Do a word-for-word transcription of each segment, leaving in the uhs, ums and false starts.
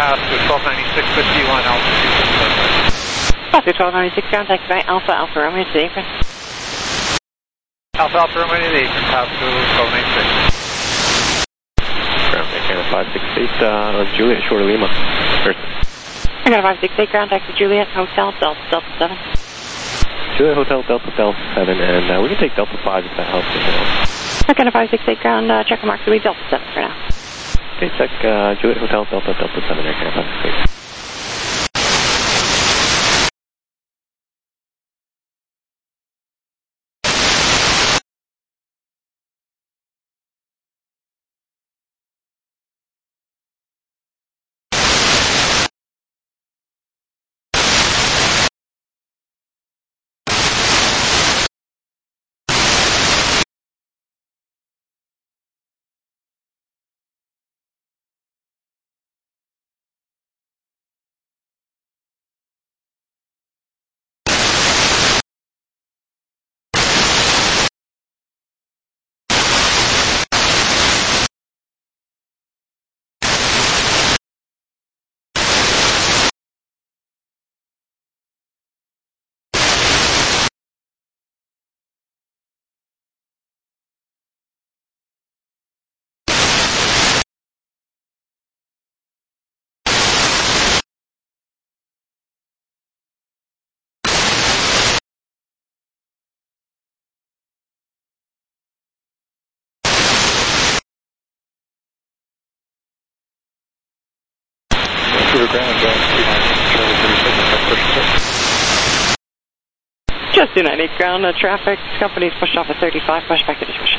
pass to twelve ninety-six fifty-one altitude. Pass to twelve ninety-six, ground taxi by Alpha Alpha Romeo to the apron. Alpha Alpha Romeo to the apron, pass to twelve ninety-six. Ground taxi five six eight, uh, Juliet, short of Lima. I got a five six eight, ground taxi Juliet, Hotel, Delta, Delta seven. Juliet Hotel, Delta, Delta seven, and uh, we can take Delta five if that helps as well. I got a five six eight, ground, uh, check mark to be Delta seven for now. Okay, check uh, Juliet Hotel, Delta, Delta seven, Air Canada five six eight. Just two ninety-eight, ground, uh, traffic, company's pushed off at thirty-five, push back to discretion.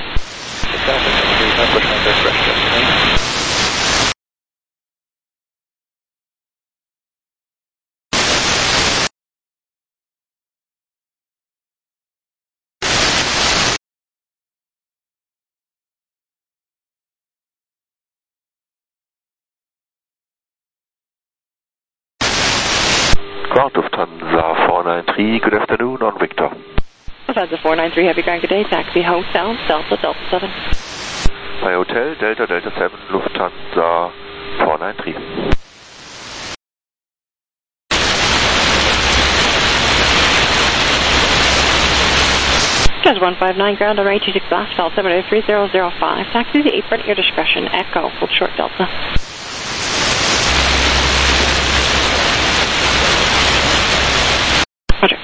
Ground Lufthansa four nine three, good afternoon on Victor. Lufthansa four nine three, heavy ground, good day, taxi, Hotel, Delta, Delta seven. By Hotel, Delta, Delta seven, Lufthansa four nine three. Just one five nine, ground on eight two six last, fell seven oh three zero zero five, taxi, the apron, your discretion, Echo, full short Delta. Roger.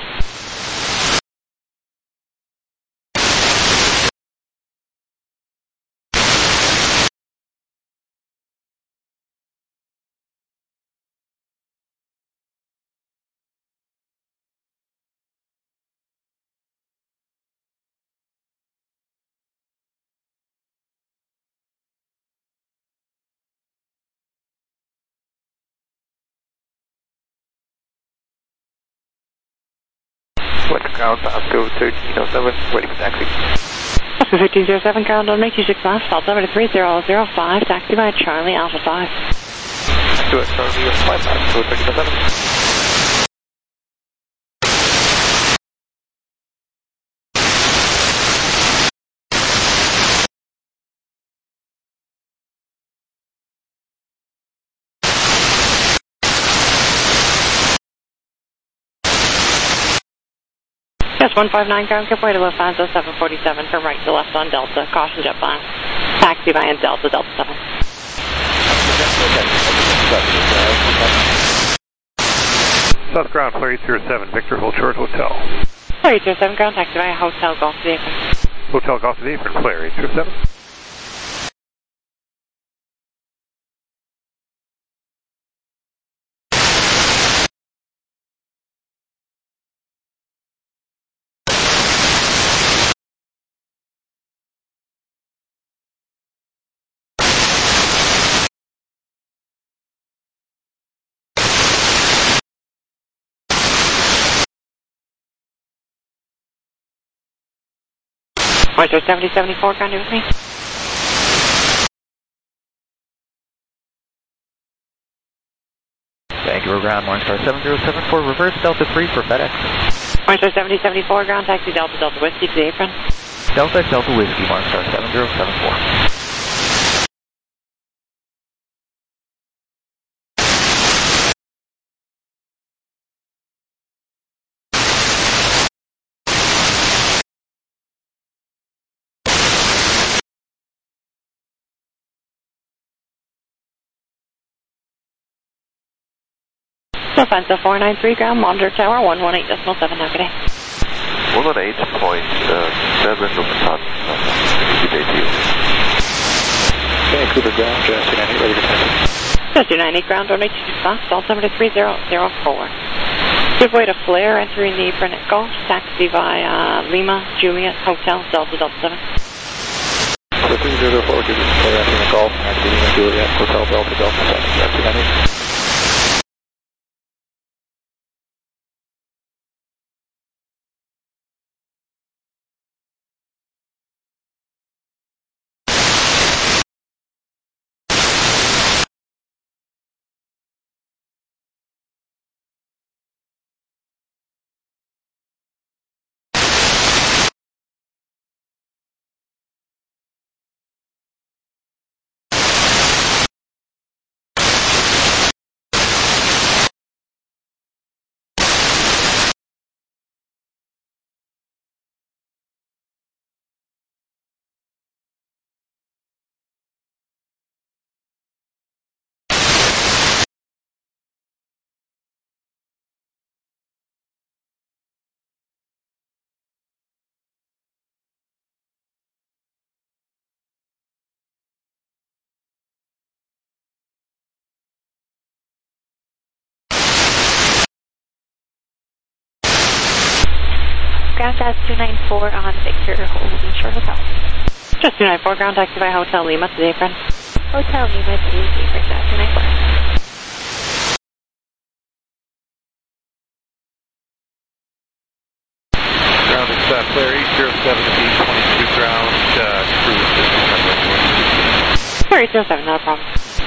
Western ground, pass to thirteen oh seven, waiting for taxi. Pass to thirteen oh seven, ground on eight two six last, fell seven oh three zero zero five, taxi by Charlie Alpha five. Do it, Charlie Alpha five, pass to thirteen oh seven. Yes, one five nine, ground, give way to Lufthansa seven forty-seven, from right to left on Delta, caution jet blast. Taxi by Delta, Delta seven. South ground, Flare eight zero seven, Victor, hold short, Hotel. Flare eight zero seven, ground, taxi by Hotel, Golf to the apron. Hotel, Golf to the apron, Flare eight zero seven. Oyster seventy seventy-four, ground with me. Vancouver ground, Morningstar seven zero seven four, reverse Delta three for FedEx. Oyster seventy seventy-four, ground, taxi Delta, Delta Whiskey to the apron. Delta, Delta Whiskey, Morningstar seven zero seven four. Lufthansa four nine three ground, monitor tower one one eight point seven, now good day. one one eight point seven Lufthansa, good day to you. Vancouver ground, Jazz two ninety-eight, ready to taxi. Jazz two ninety-eight ground, runway two six five, altimeter three zero zero four. Give way to flare, entering the apron at Golf, taxi via Lima, Juliet, Hotel, Delta, Delta seven. So three zero four, give us flare, entering the Golf, taxi Lima, Juliet, Hotel, Delta, Delta seven, Jazz two ninety-eight. Ground Jazz two nine four on Victor Holding Shore Hotel. Jazz two nine four ground, taxi by Hotel Lima to the apron. Hotel Lima to the apron, Jazz two nine four. Ground is uh, Flare eight zero seven to B twenty-two ground, uh, cruise distance. Flare eight zero seven, not a problem.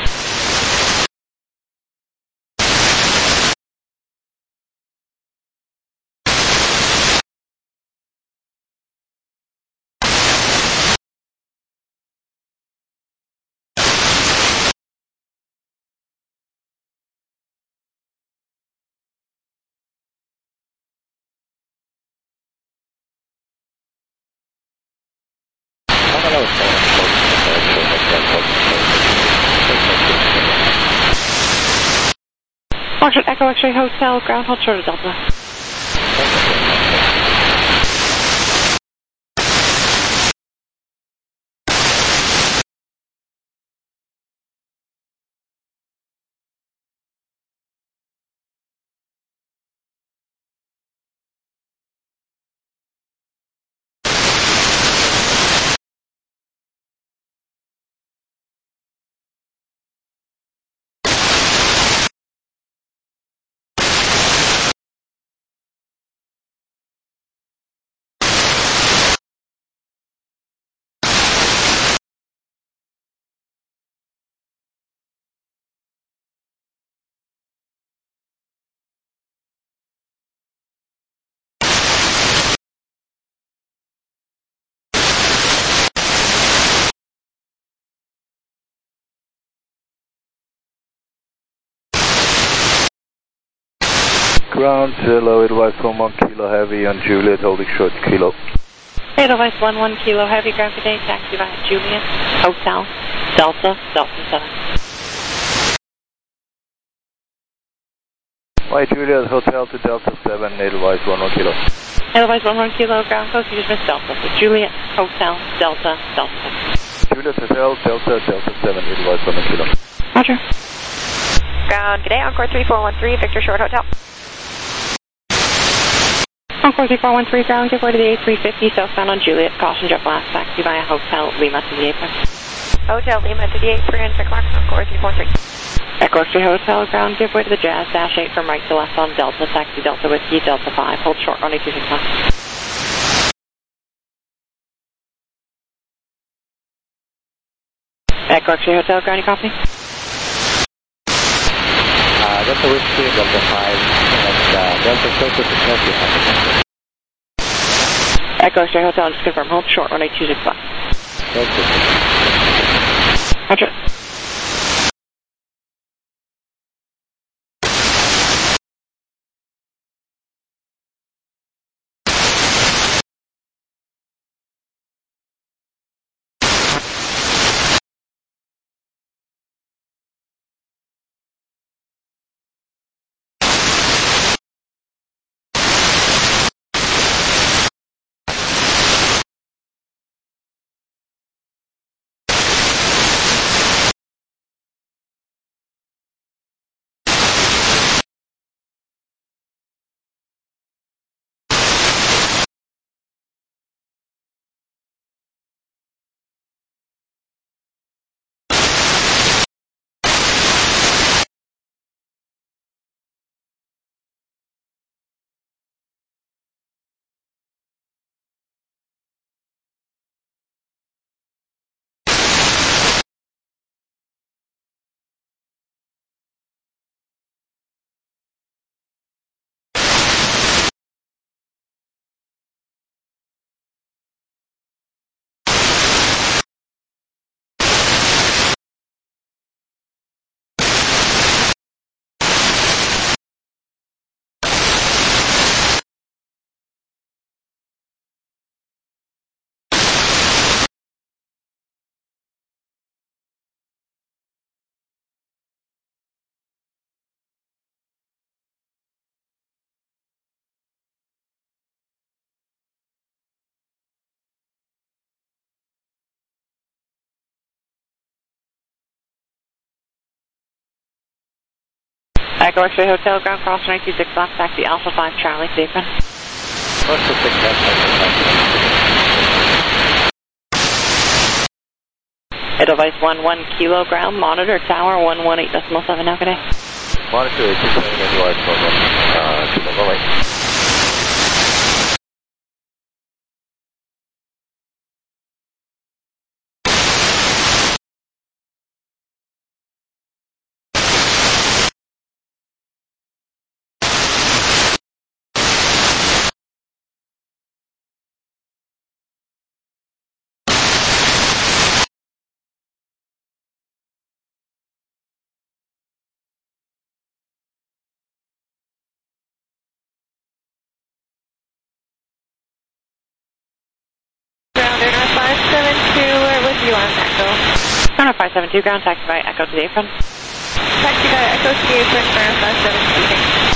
Foxtrot Echo X-ray Hotel, ground hold short of Delta. Ground, hello, advice one one kilo heavy on Juliet, holding short kilo. Advice one one kilo heavy, ground today, taxi via Juliet, Hotel, Delta, Delta seven. Why Juliet, Hotel to Delta seven, advice one one kilo. Advice one one kilo, ground close, you just missed Delta. So Juliet, Hotel, Delta, Delta seven. Juliet, Hotel, Delta, Delta seven, advice one one kilo. Roger. Ground, good day, Encore three four one three, Victor Short Hotel. Encore three four one three ground, give way to the A three fifty, southbound on Juliet, caution jet blast, taxi via Hotel Lima to the apron. Hotel Lima to the apron, check mark, Encore three four one three. Echo X-ray Hotel, ground, give way to the Jazz, dash eight from right to left on Delta, taxi Delta Whiskey, Delta five, hold short, runway two six one. Echo X-ray Hotel, ground, you copy? Uh, Delta Whiskey, Delta five, and uh, Delta Soto to Tokyo. Echo X-ray Hotel, just confirm, hold short, runway two six five. Roger. Echo X-ray Hotel, ground cross nine two six left, taxi Alpha five Charlie, to the apron. Alpha six left, Edelweiss one one kilo ground, monitor tower one one eight decimal seven, now good day. Monitor eight six seven, Edelweiss one one uh, kilo, go away. five seven two, we're with you on Echo. Ground five seven two, ground taxi by Echo to the apron. Taxi by Echo to the apron, ground five seven two.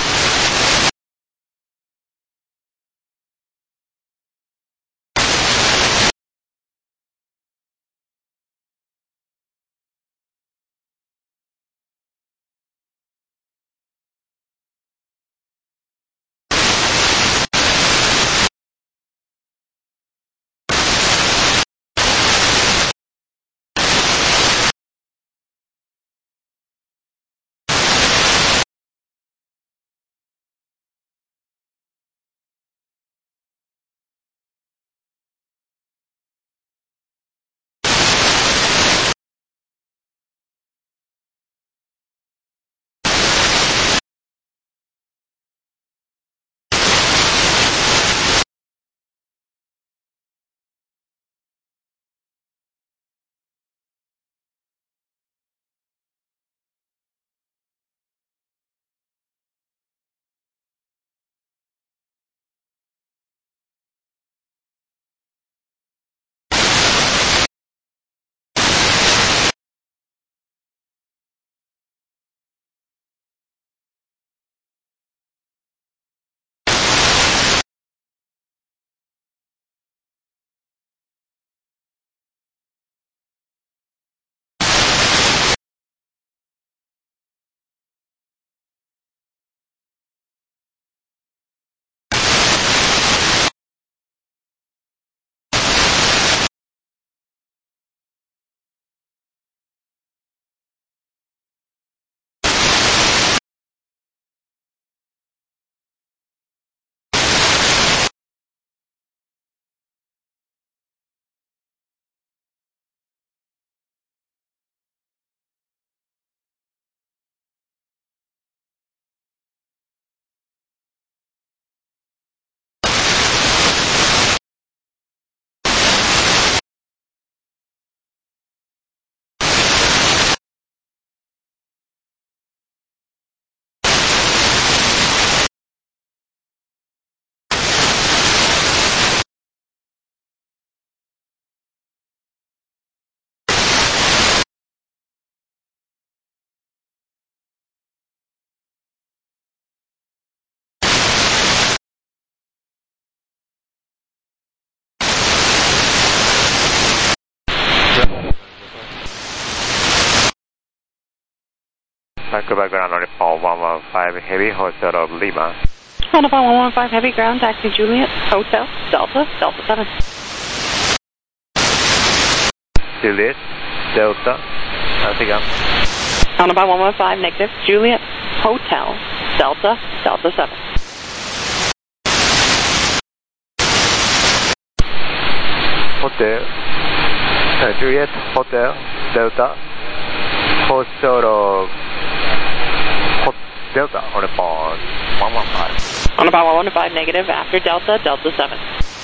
Vancouver ground on report one one five Heavy, Hotel of Lima. Hold up on one one five Heavy, ground taxi Juliet, Hotel, Delta, Delta seven. Juliet, Delta, nothing else. Hold up on one one five negative, Juliet, Hotel, Delta, Delta seven. Hotel, uh, Juliet, Hotel, Delta, Hotel of Delta on report one one five. On about one one five negative after Delta, Delta seven.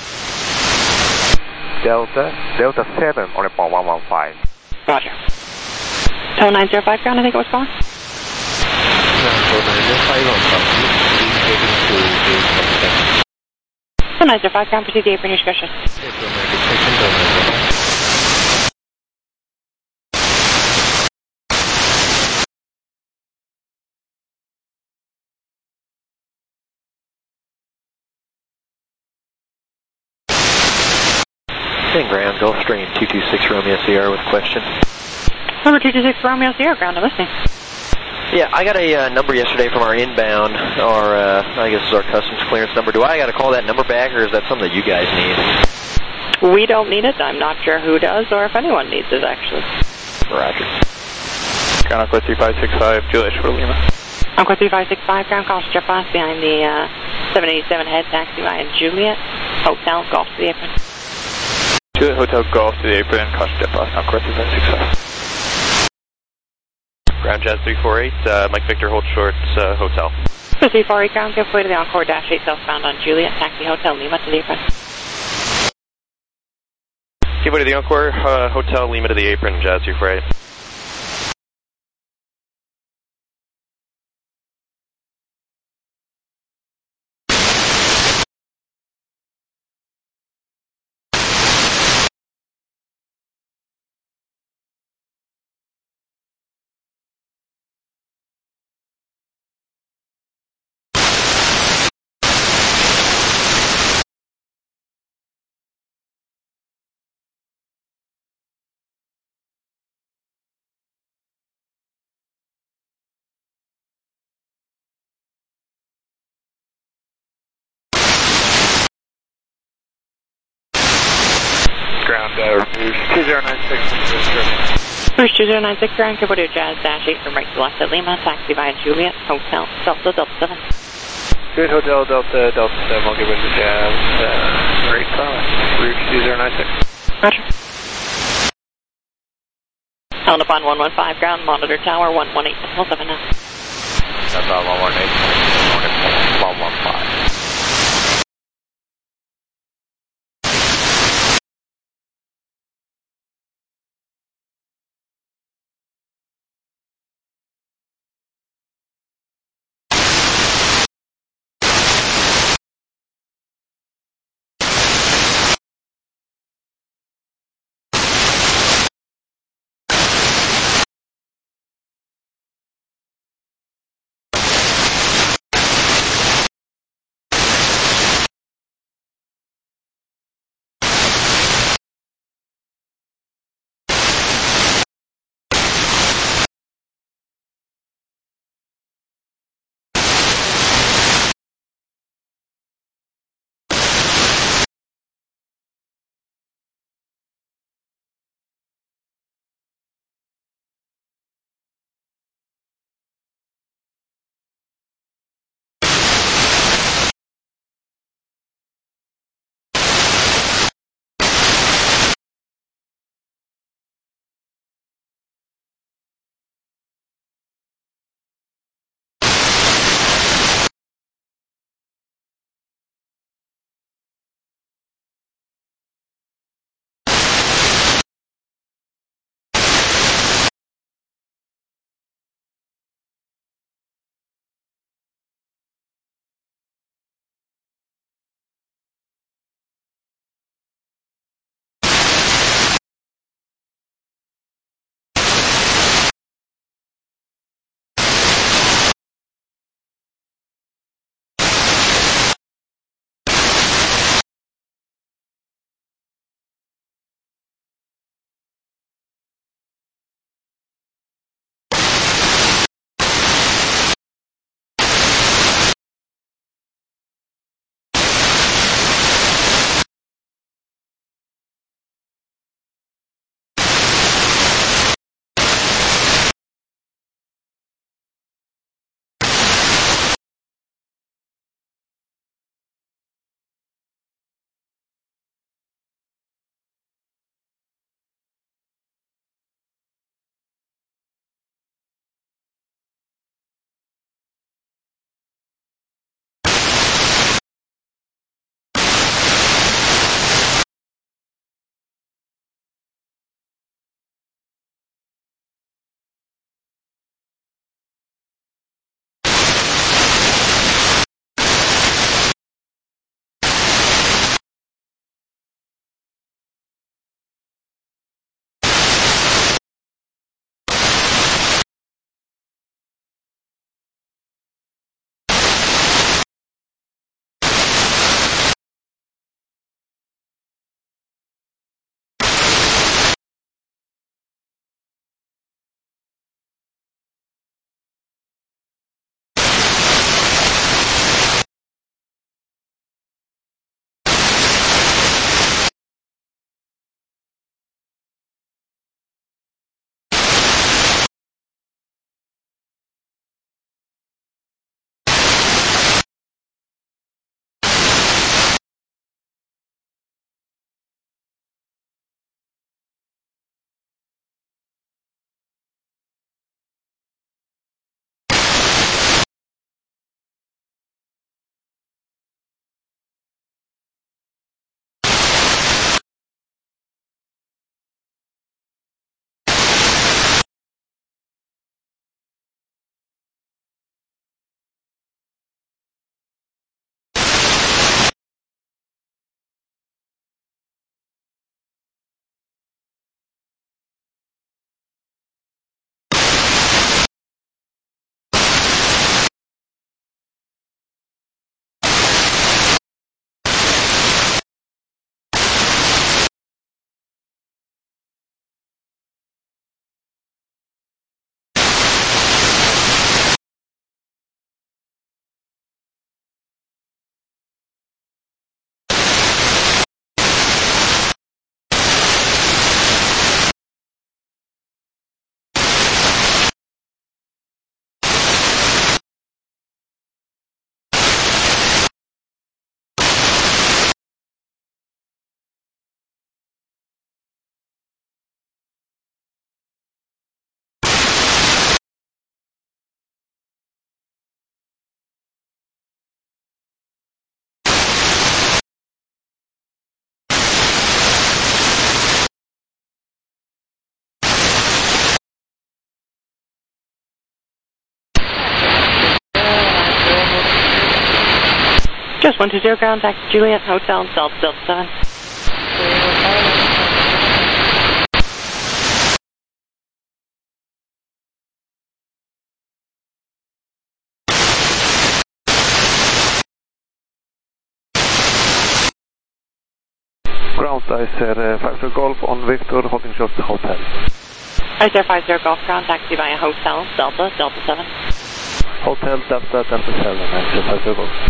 Delta, Delta seven on report one one five. Roger. Tow nine zero five ground, I think it was calling. Tow nine zero five ground, proceed to the apron, your discretion. Ground, Gulfstream two two six Romeo Sierra with question. Number two two six Romeo Sierra, ground, I'm listening. Yeah, I got a uh, number yesterday from our inbound, or uh, I guess it's our customs clearance number. Do I got to call that number back, or is that something that you guys need? We don't need it. I'm not sure who does or if anyone needs it, actually. Roger. Ground Aqua three five six five, Juliet for Lima. Aqua three five six five, ground call jet pass behind the uh, seven eighty-seven head taxi via Juliet, Hotel, Golf to the apron. Juliet Hotel, Golf to the apron, caution jet pass, Aqua three five six five. Ground Jazz three four eight, uh, Mike Victor, hold short, uh, Hotel. three four eight, ground, give way to the Encore Dash eight southbound on Juliet, taxi Hotel, Lima to the apron. Give way to the Encore, uh, Hotel, Lima to the apron, Jazz three four eight. Ground, uh, Rouge two zero nine six. Rouge two zero nine six, ground, give way to Jazz Dash eight from right to left at Lima, taxi via Juliet, Hotel, Delta, Delta seven. Juliet Hotel, Delta, Delta seven, I'll give way to Jazz, uh, great silence, Rouge two zero nine six. Roger. Held upon one one five, ground, monitor tower, one one eight, seven now. That's all, one one eight, one one five. Just one two zero, ground taxi Juliet, Hotel, Delta, Delta seven. Ground Icer uh, five zero Golf on Victor, holding short hotel. Icer five zero Golf, ground taxi via Hotel, Delta, Delta seven. Hotel Delta Delta seven, Icer five zero Golf.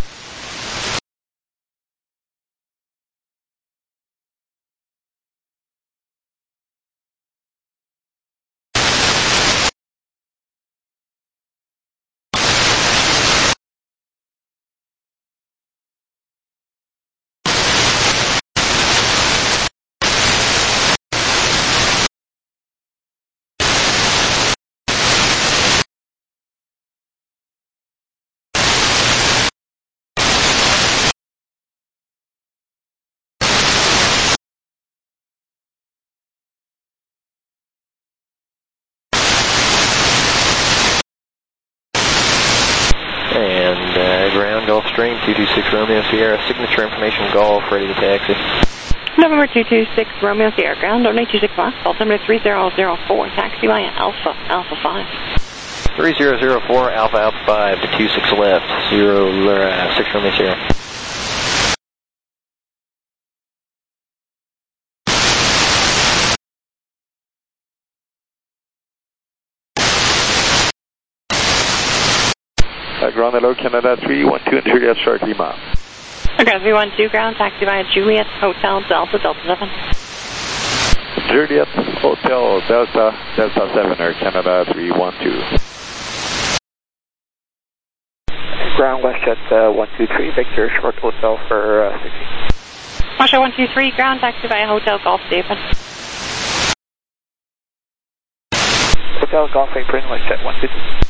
And uh, ground Gulfstream two two six Romeo Sierra, signature information Golf, ready to taxi. November two two six Romeo Sierra, ground on eight two six miles, altimeter three zero zero four, taxi via Alpha, Alpha five. three zero zero four Alpha Alpha five to two six left, zero uh, six Romeo Sierra. Uh, ground hello, Canada three one two and Juliet short Lima. Okay, three one two, ground taxi via Juliet, Hotel, Delta, Delta seven. Juliet Hotel Delta Delta seven, Air Canada three one two. Ground WestJet uh, one two three, Victor short hotel for uh, sixty. Russia one two three, ground taxi via Hotel, Golf David. Hotel Golf Apron, WestJet one two two.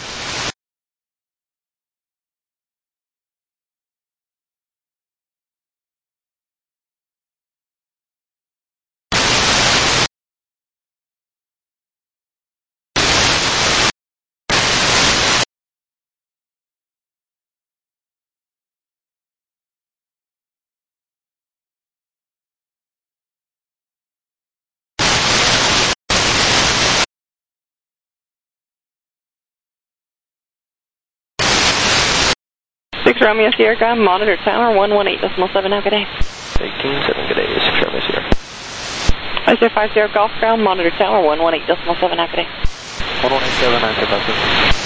six Romeo Sierra, ground monitor tower one one eight decimal seven, now good day. eighteen seven, good day, six Romeo Sierra. Icer five zero Golf, ground monitor tower one one eight decimal seven, now good day. one one eight seven, nine seven.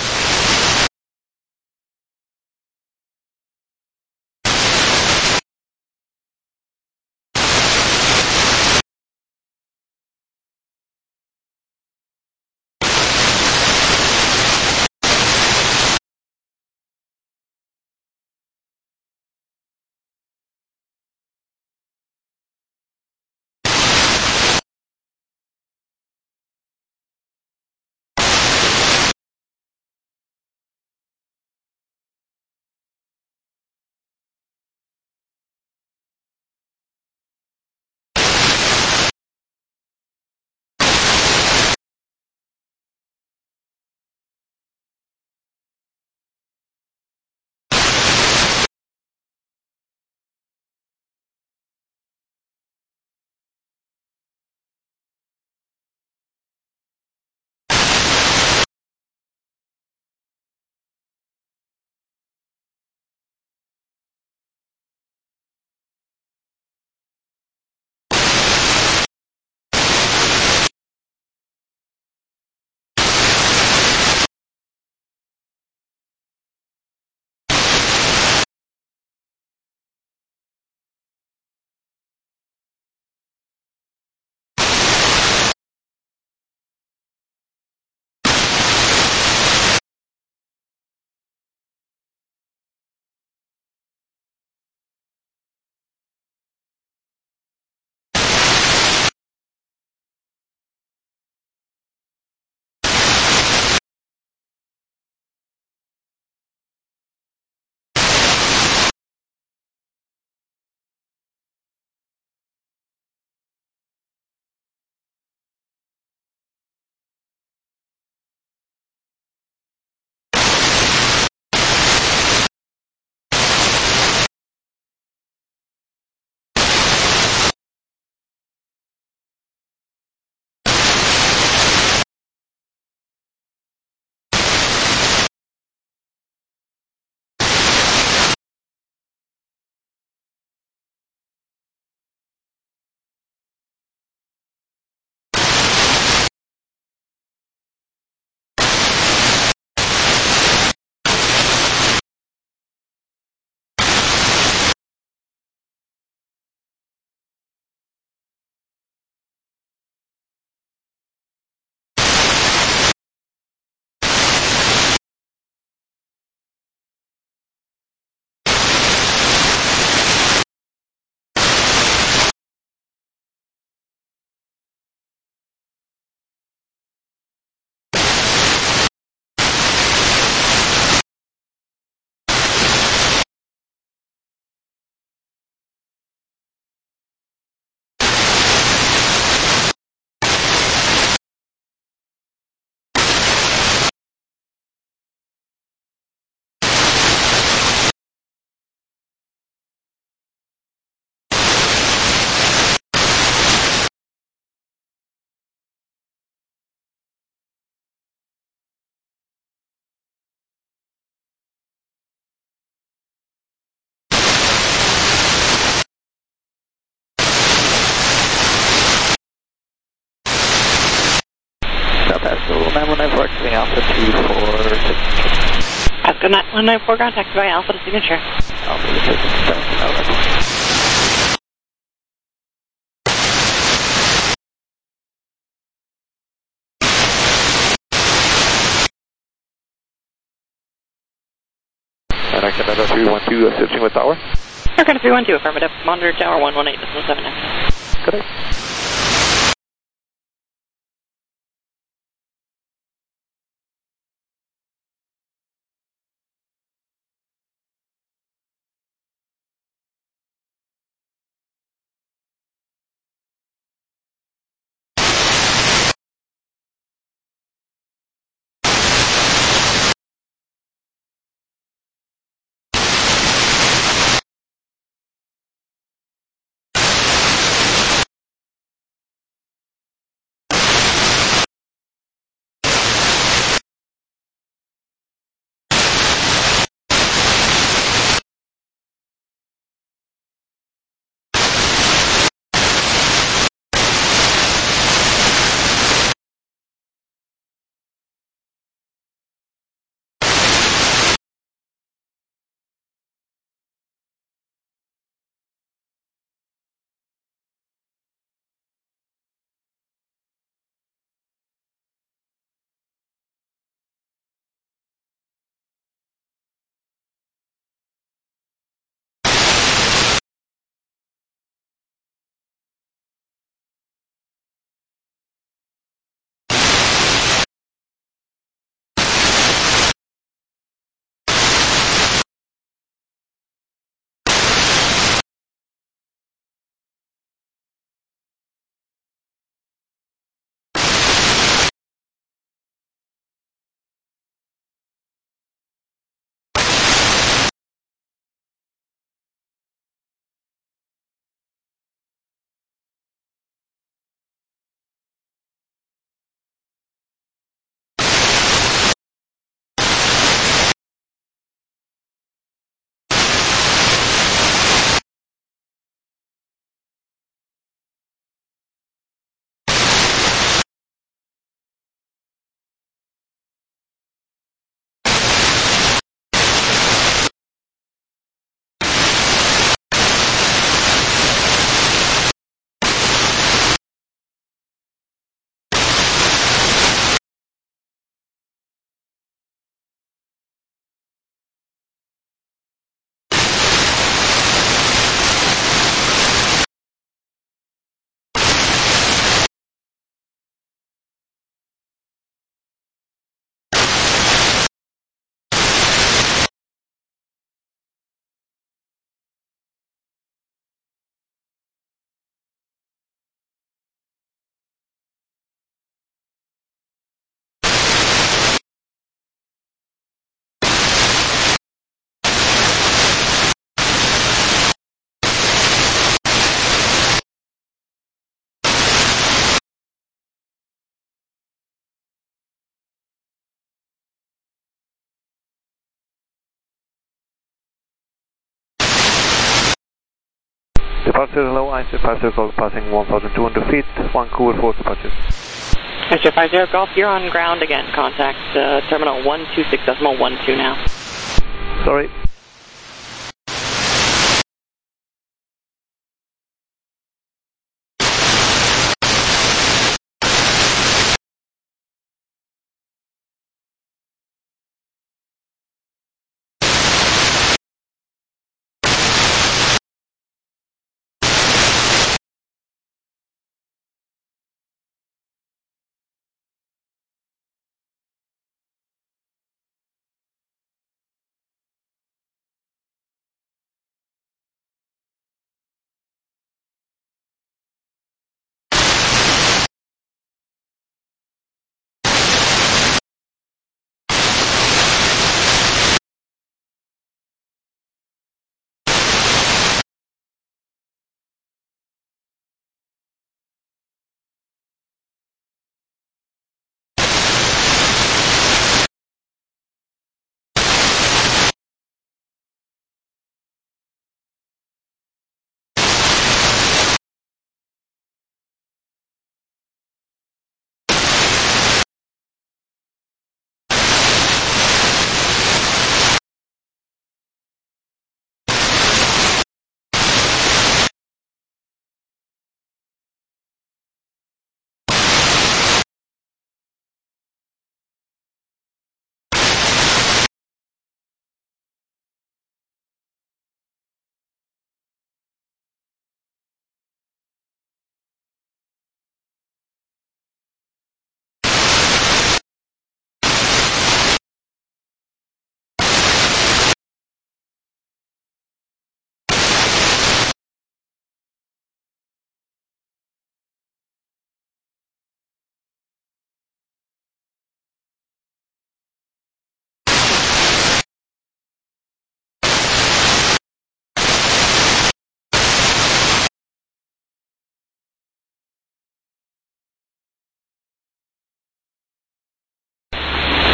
nine one nine four exiting Alpha two four six. Alaska nine one nine four, contact by Alpha to signature. Alpha to signature. And I can another three one two assisting with tower. Aircraft three one two, affirmative. Monitor tower one one eight, decimal seven nine. Good day. Departure hello, I C five zero Golf passing one thousand two hundred feet, Vancouver for departure. Mister five zero Golf, you're on ground again. Contact uh, terminal one two six decimal one two now. Sorry.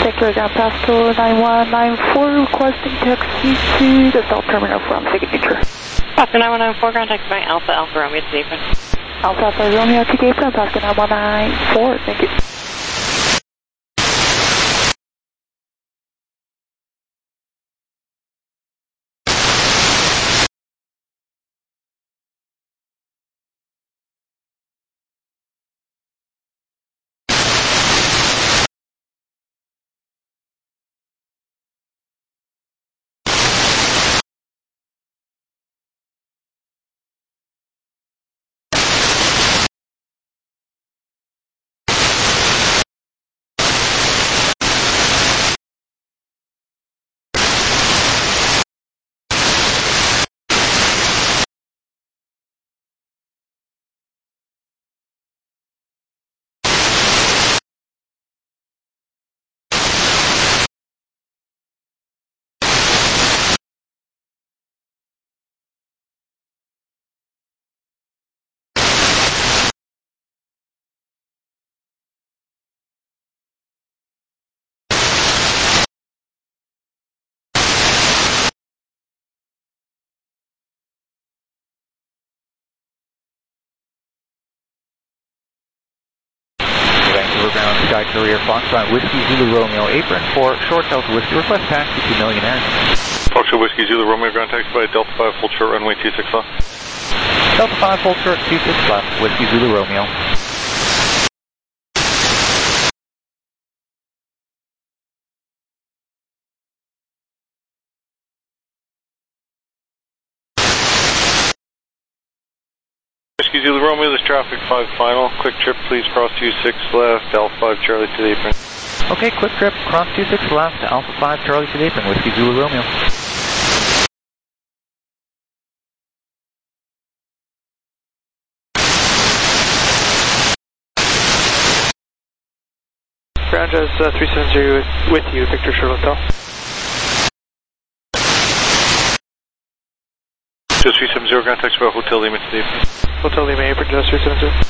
Victor, ground pass to nine one nine four, requesting taxi to the South Terminal from Signature. Pasco nine one nine four, ground taxi by Alpha Alpha Romeo to the apron. Alpha Alpha Romeo to the apron, Pasco nine one nine four, thank you. Ground Sky Courier Foxtrot Whiskey Zulu Romeo apron for short Delta Whiskey request taxi to Millionaire. Foxtrot Whiskey Zulu Romeo ground taxi by Delta five full short runway two six left. Delta five full short two six left, Whiskey Zulu Romeo. Whiskey Zulu Romeo, this traffic five final. Quick trip, please cross two six left, Alpha five Charlie to the apron. Okay, quick trip, cross two six left, Alpha five Charlie to the apron, Whiskey Zulu Romeo. Ground Jazz uh, three seven zero with you, Victor Charlotte Hotel. Just three seven zero, ground taxi by Hotel Lima to the apron. Hotel Lima apron, Jazz three seven zero.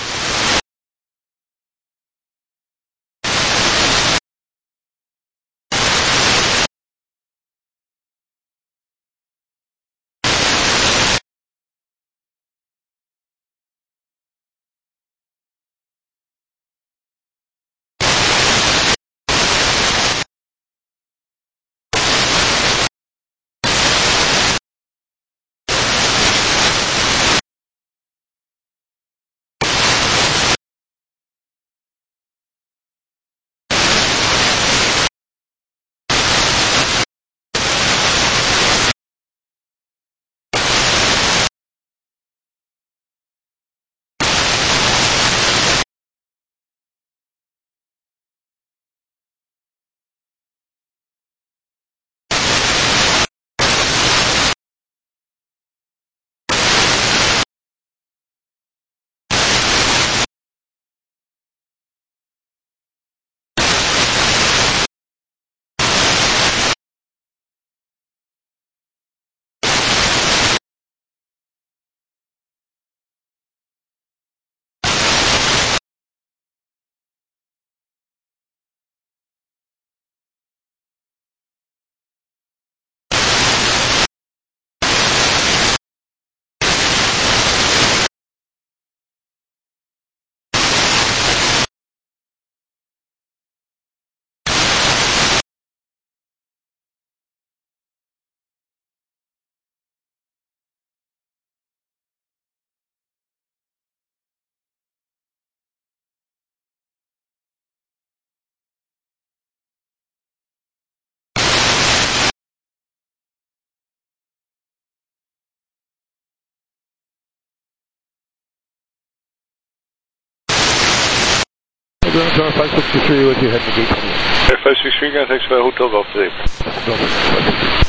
five sixty-three with you, heading to gate twenty-eight. five sixty-three, ground taxi by Hotel Golf to the apron.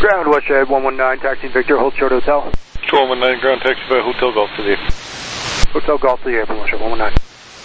Ground, West Ed one one nine, taxi Victor, hold short hotel. one one nine, ground taxi by Hotel Golf to the apron. Hotel Golf to the apron, West Ed one one nine.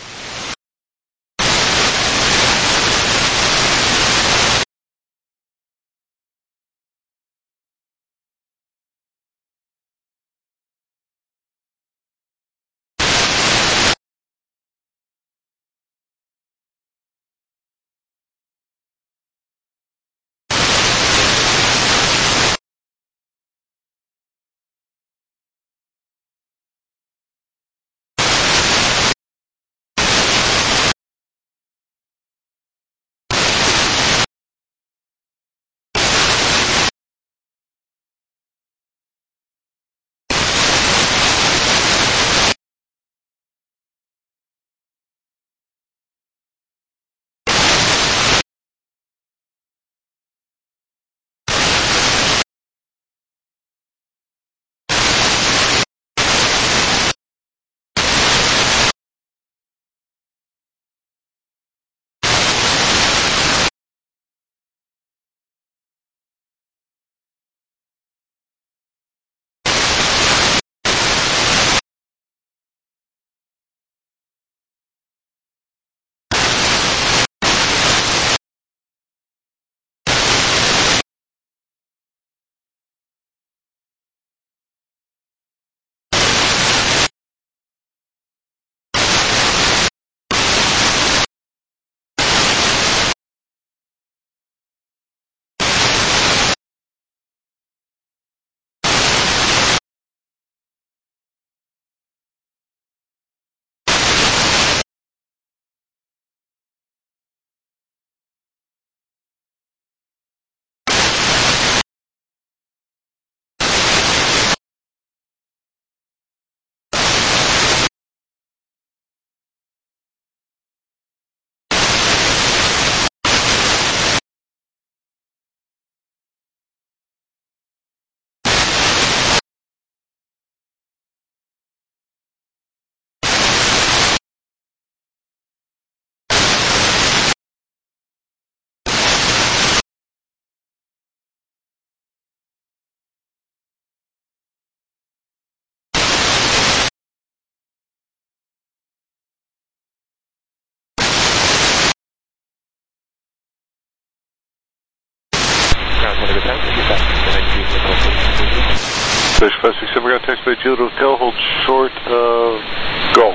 Fish five six seven, ground taxi by Juliet Hotel, hold short of Golf.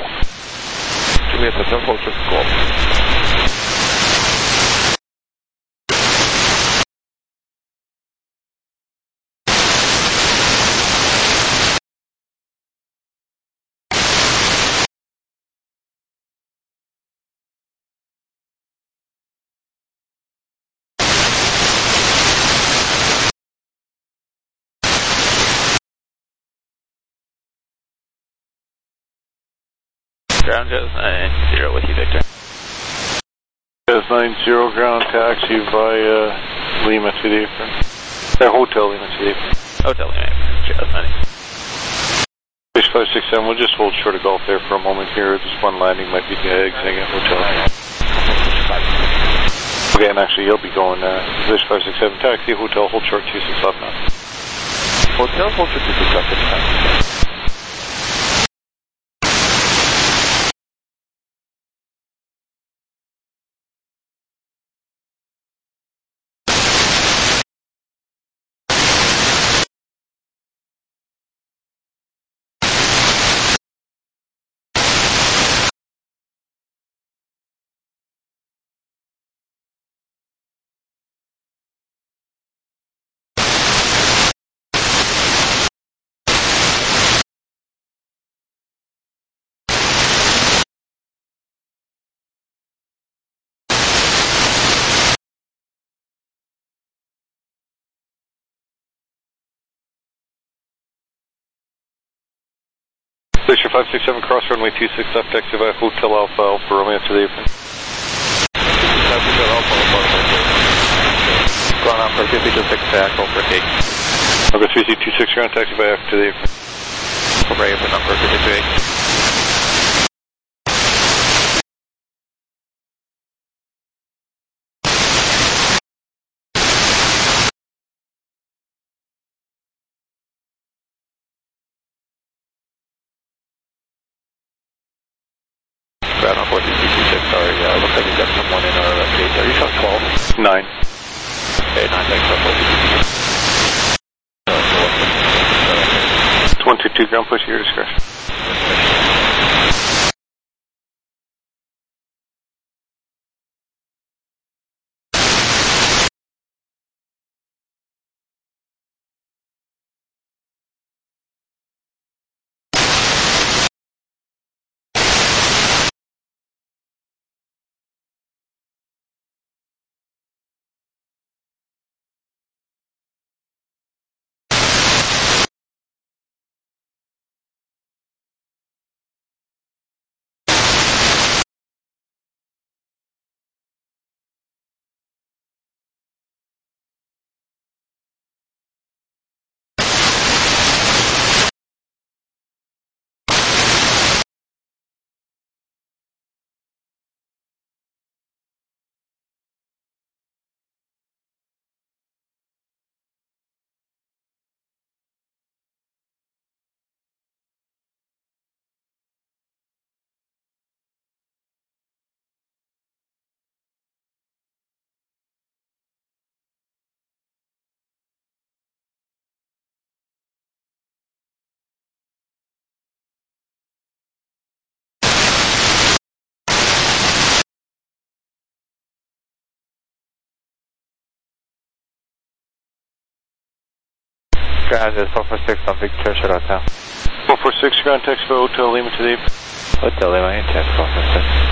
Juliet Hotel, hold short of Golf. Ground Jazz nine zero with you, Victor. Jazz nine zero, ground taxi via Lima to the apron. Uh, Hotel Lima to the apron. Hotel Lima, Jazz nine. Fish five six seven, we'll just hold short of Golf there for a moment here. This one landing might be exiting at Hotel Lima. Okay, and actually you'll be going uh, Fish five six seven, taxi, Hotel, hold short two six left now. Hotel, hold short two six left. Glacier five six seven, cross runway two six left, taxi via Hotel Alpha Alpha Romeo to the apron. Ground out for fifty two six back, over eight. Number three Z two six, ground taxi via F to the apron. Over apron number fifty two eight. ground on four three two six, sorry, uh, looks like we've got someone in our uh, gate. Are you showing twelve? nine. Okay, nine, thanks for four three two six. one two two, ground push at your discretion. Ground is four four six on Victor Shuttle Hotel. four four six, ground text for Hotel Lima to the Apron. Hotel Lima, intent four four six.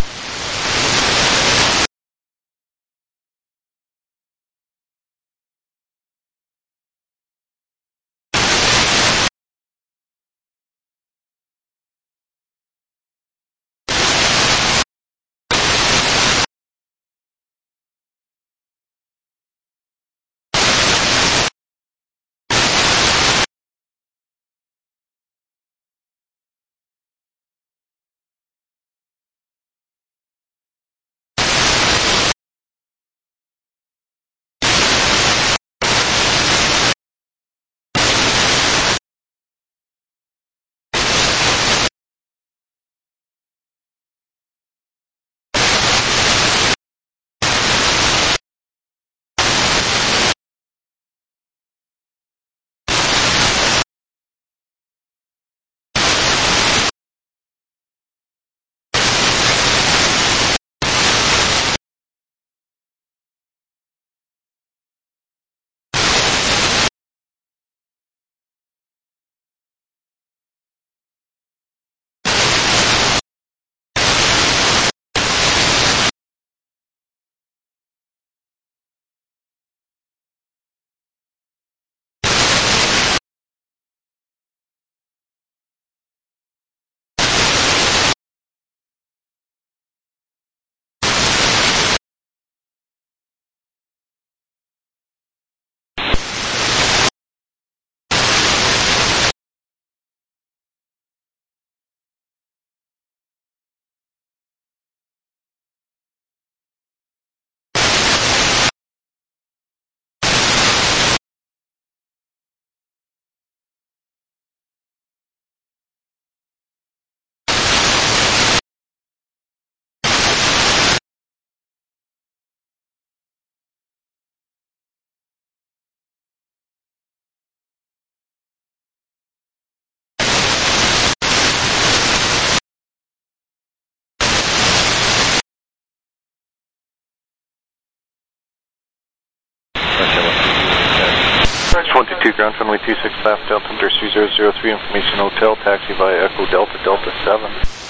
one two two, ground runway two six left, Delta under three zero zero three, information hotel, taxi via Echo Delta, Delta seven.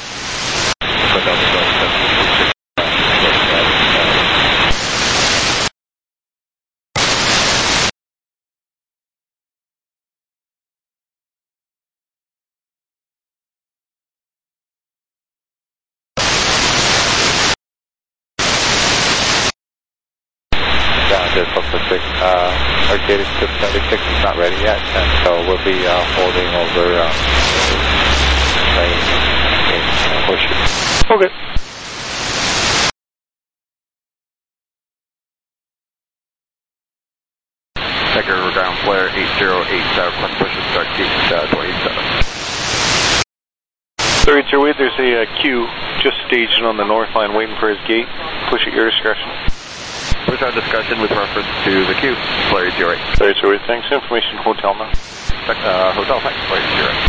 Delta, Delta seven. Ground is four four six, uh, our gate is two seventy-six, it's not ready yet, and so we'll be uh, holding over uh, lane in push. Okay. Checker ground flare eight zero eight, uh, request push and start gate uh, twenty-seven. thirty zero eight, there's a uh, queue just staged on the north line waiting for his gate. Push at your discretion. Where's our discussion with reference to the queue? Flurry zero eight. thirty zero eight, thanks. Information hotel now. Uh, hotel, thanks. Flurry zero eight.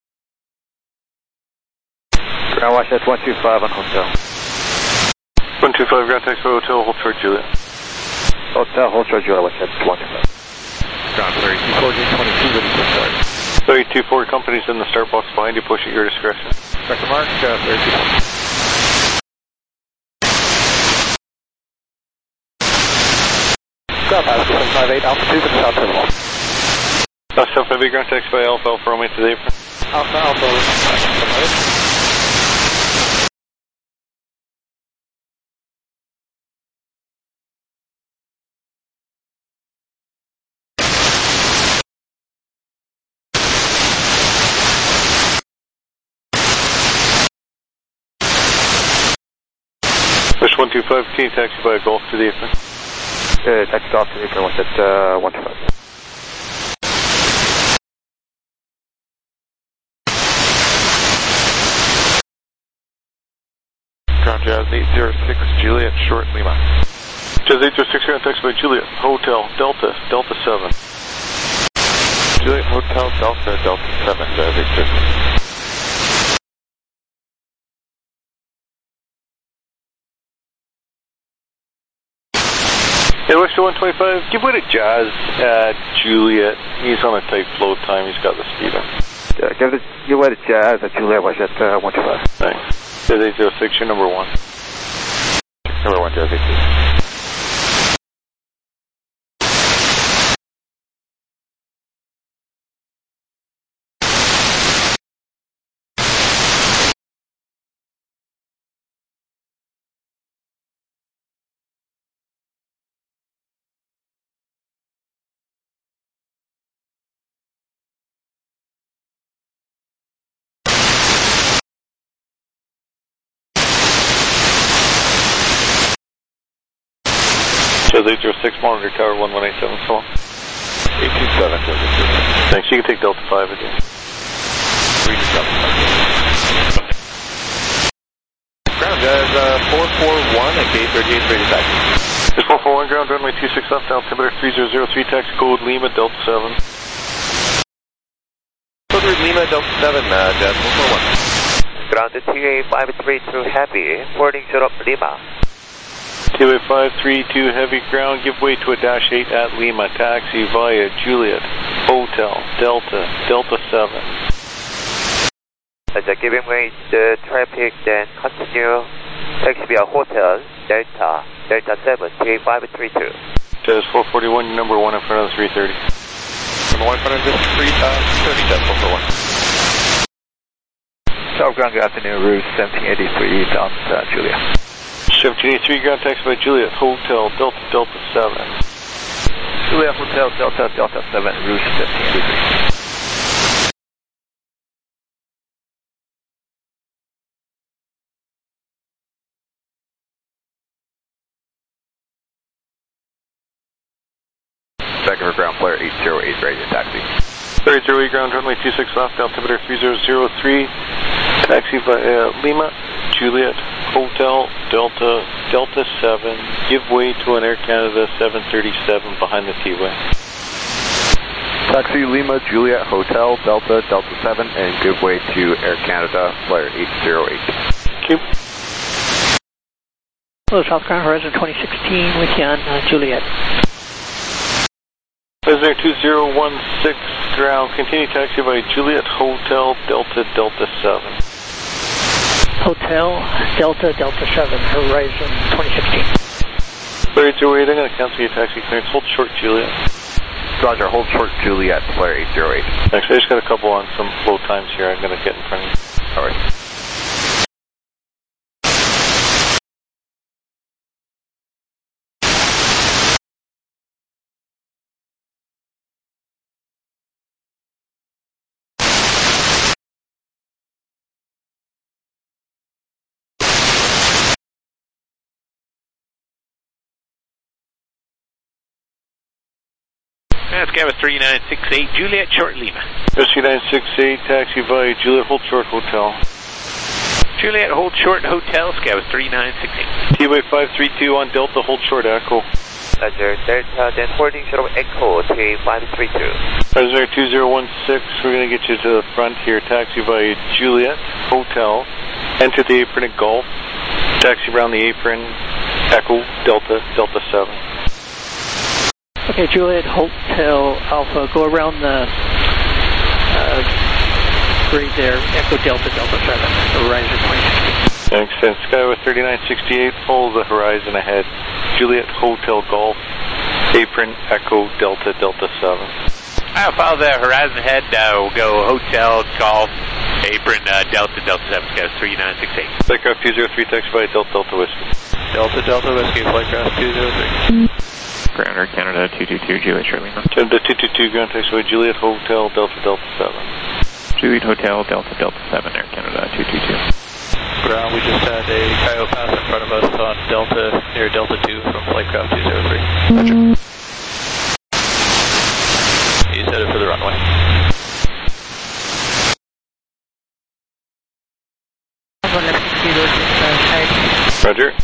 Ground watch, that's one two five on hotel. one one two five, ground taxi by Hotel, hold short Juliet. Hotel, hold short Juliet, what's that? one two five. Ground thirty-two four, twenty-two, ready for start. thirty-two four, companies in the start box behind you, push at your discretion. Second mark, uh, thirty-two. Ground pass, seven five eight, altitude, and south terminal. Uh, seven five eight, ground taxi by Alpha, Alpha Romeo to the apron. Alpha, Alpha, Alpha. Push one two five, can you taxi by Golf to the apron? Uh, taxi Golf to the apron, what's that? Uh, one two five. Ground Jazz eight zero six, Juliet, short Lima. Jazz eight zero six, ground taxi by Juliet, Hotel, Delta, Delta seven. Juliet, Hotel, Delta, Delta seven, Jazz eight zero six. Hey, West one twenty-five, give way to Jazz at Juliet. He's on a tight flow time, he's got the speed on. Yeah, give it, give way to Jazz at Juliet, what's that? Uh, one two five. Thanks. Jazz eight zero six, you're number one. Number one, Jazz eight zero six. Jazz eight zero six, monitor tower one one eight seven, so on. eight two seven, Jazz eight zero six. Thanks, you can take Delta five again. three two seven. Ground Jazz uh, four four one at gate thirty-eight, ready to taxi. It's four four one, ground runway two six left, altimeter three zero zero three, taxi code Lima, Delta seven. Code Lima, Delta seven, uh, Jazz four four one. Ground T A five three two Heavy, boarding shut up Lima. T A five three two Heavy, ground, give way to a dash eight at Lima, taxi via Juliet, Hotel, Delta, Delta seven. As a giving way to traffic, then continue taxi via Hotel, Delta, Delta seven, T A five three two. Jazz four forty-one, you're number one in front of the three thirty. Number one in front of the three thirty, Jazz four four one. South ground, good afternoon, route seventeen eighty-three, down to Juliet. seventeen eighty-three, ground taxi by Juliet, Hotel, Delta, Delta seven. Juliet Hotel, Delta, Delta seven, route seventeen eighty-three. Second for ground player eight zero eight, ready to taxi. thirty zero eight, ground runway two six left, altimeter three zero zero three, taxi via Lima, Juliet, Hotel, Delta, Delta seven, give way to an Air Canada seven thirty-seven behind the T-way. Taxi Lima, Juliet, Hotel, Delta, Delta seven, and give way to Air Canada, flyer eight zero eight. Thank you. Hello, South Ground Horizon twenty sixteen with you on uh, Juliet. Visitor two zero one six, ground, continue taxi by Juliet, Hotel, Delta, Delta seven. Hotel, Delta, Delta seven, Horizon twenty sixteen. thirty zero eight, I'm going to cancel your taxi clearance. Hold short, Juliet. Roger, hold short, Juliet, flyer eight zero eight. Thanks, I just got a couple on some flow times here. I'm going to get in front of you. All right. That's Gavin three nine six eight, Juliet, short Lima. three nine six eight, taxi via Juliet, hold short, Hotel. Juliet, hold short, Hotel, Scavs three nine six eight. T-Way five three two on Delta, hold short, Echo. Roger, Delta, then holding short of Echo, T A five three two. Reservoir two zero one six, we're going to get you to the front here, taxi via Juliet, Hotel, enter the apron at Golf, taxi around the apron, Echo Delta Delta seven. Okay, Juliet Hotel Alpha, go around the uh, grade there, Echo Delta Delta seven, Horizon twenty sixteen. Thanks, and Skyway thirty-nine sixty-eight, follow the horizon ahead. Juliet Hotel Golf, apron Echo Delta Delta seven. I'll follow the horizon ahead, uh, we'll go Hotel Golf, apron uh, Delta Delta seven, Sky thirty-nine sixty-eight. Flightcraft two zero three, taxi by Delta Delta Whiskey. Delta Delta Whiskey, Flightcraft two zero three. Ground Air Canada two two two, Juliet Charlie. Canada two two two, ground taxiway Juliet Hotel Delta Delta seven. Juliet Hotel Delta Delta seven, Air Canada two two two. Ground, we just had a Coyote pass in front of us on Delta, near Delta two from Flightcraft two zero three. Roger. He's headed for the runway. Roger.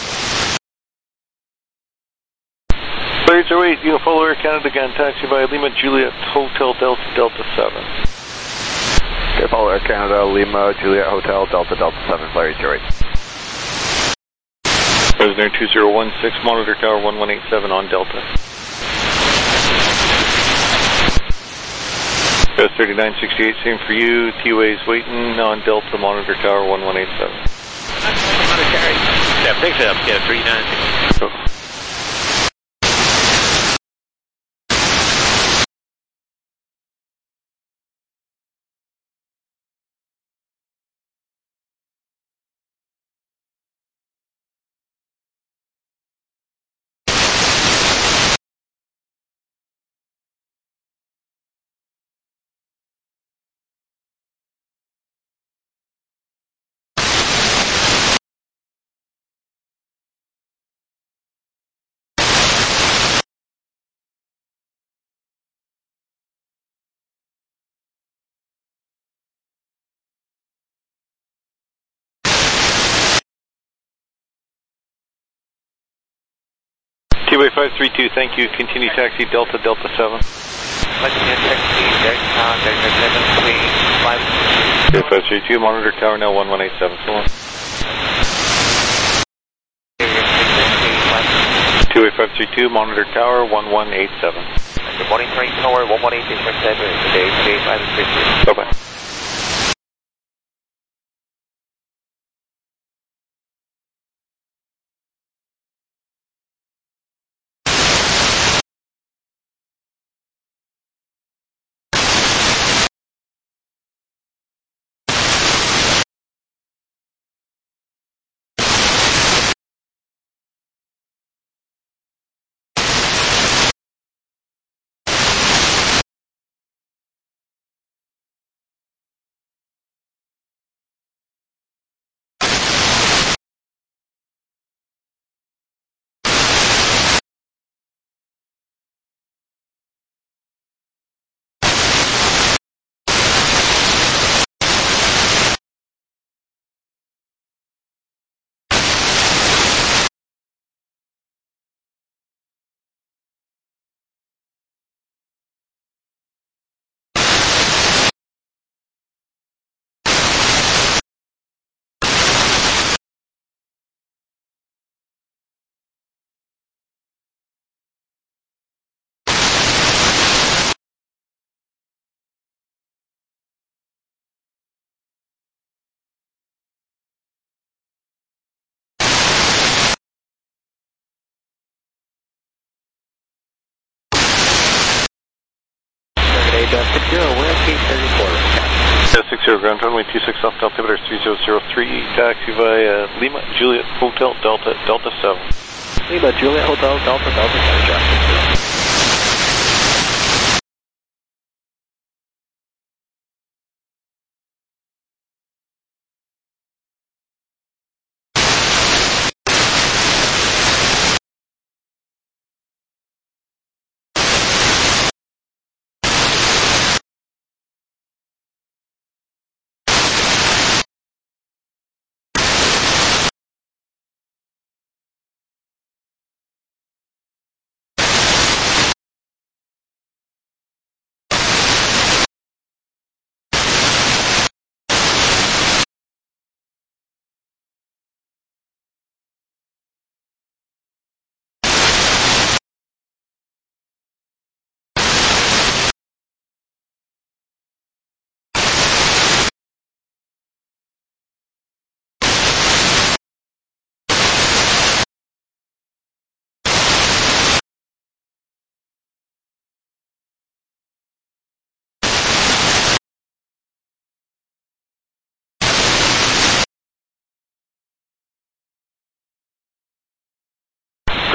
Flight zero eight, you follow Air Canada again, taxi by Lima Juliet Hotel Delta Delta seven. Okay, follow Air Canada, Lima, Juliet Hotel, Delta Delta seven, Flight zero eight. President two zero one six, monitor tower one one eight seven on Delta. thirty-nine sixty-eight, same for you. T-Ways waiting on Delta, monitor tower one one eight seven. Yeah, thanks, up, yeah, three nine six. T-Way five three two, thank you. Continue taxi Delta Delta seven. Continue taxi Delta Delta seven, three five. T-Way five three two, monitor tower now one one eight seven. So on. T-Way five three two, monitor tower one one eight seven. Good morning, train tower one one eight seven, today T-Way five three two. Bye-bye. six zero, we're at gate thirty-four. six zero, ground runway two six off altimeter three zero zero three, taxi via Lima, Juliet, Hotel, Delta, Delta seven. Lima, Juliet, Hotel, Delta, Delta seven.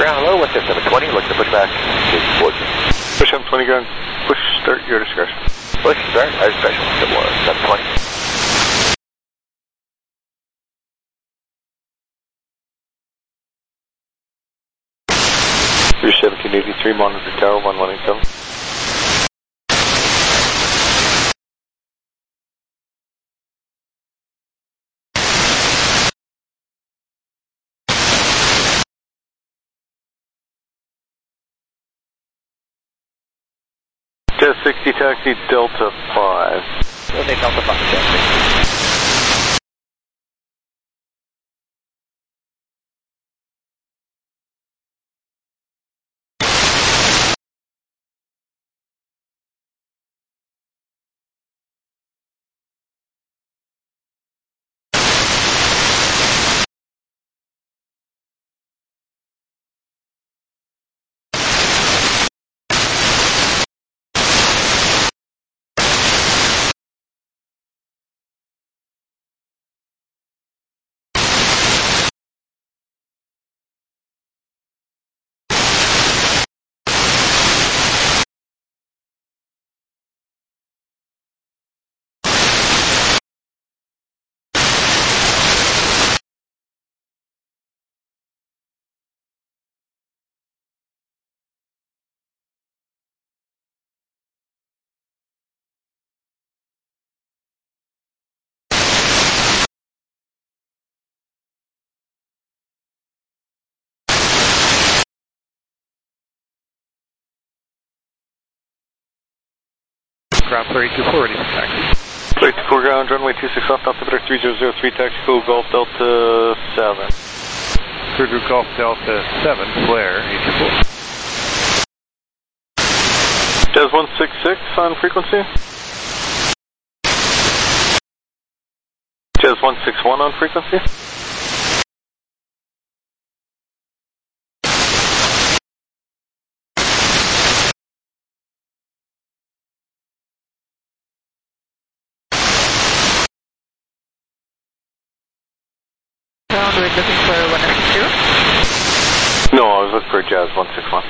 Ground, hello, West seven twenty, looking to push back. Push seven twenty ground, push start, your discretion. Push start, our discretion, similar, seven twenty. Three seventeen eighty-three, monitor tower, one one eight seven. Jazz sixty, taxi, Delta five. Okay, Delta five, Jazz sixty. Ground thirty-two four, ready for taxi. thirty-two four ground, runway two six left, altimeter three zero zero three, taxi code Golf Delta seven. Cruiser Golf Delta seven, flare, H four. Jazz one six six on frequency. Jazz one six one on frequency. Ground, we're looking for one S two? No, I was looking for Jazz one six one.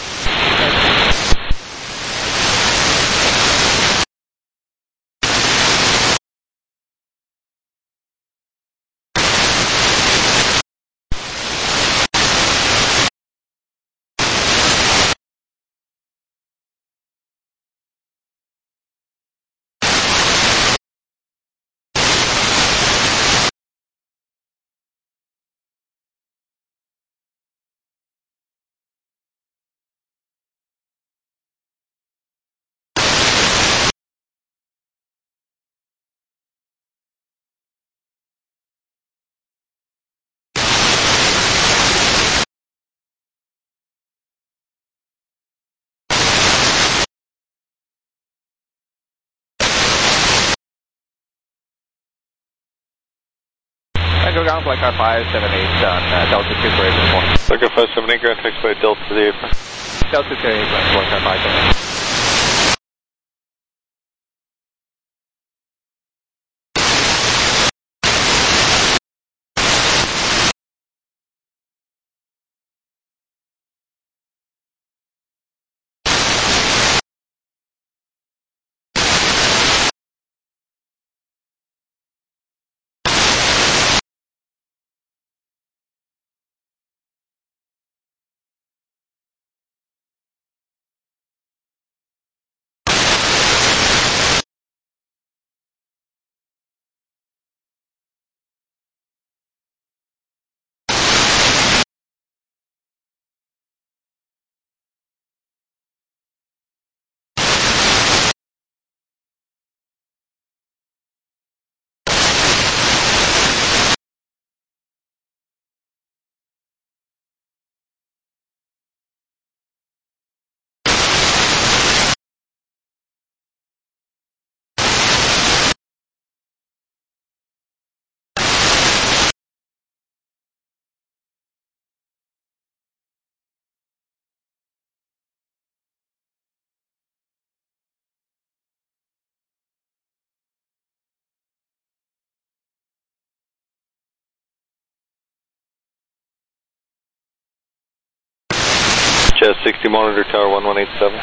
Echo ground, flight car five seven eight on uh, Delta two for April four. Flight car five seven eight, ground taxi by Delta to the apron. Delta two for April, flight car five seven eight. Chest sixty, monitor tower one one eight seven.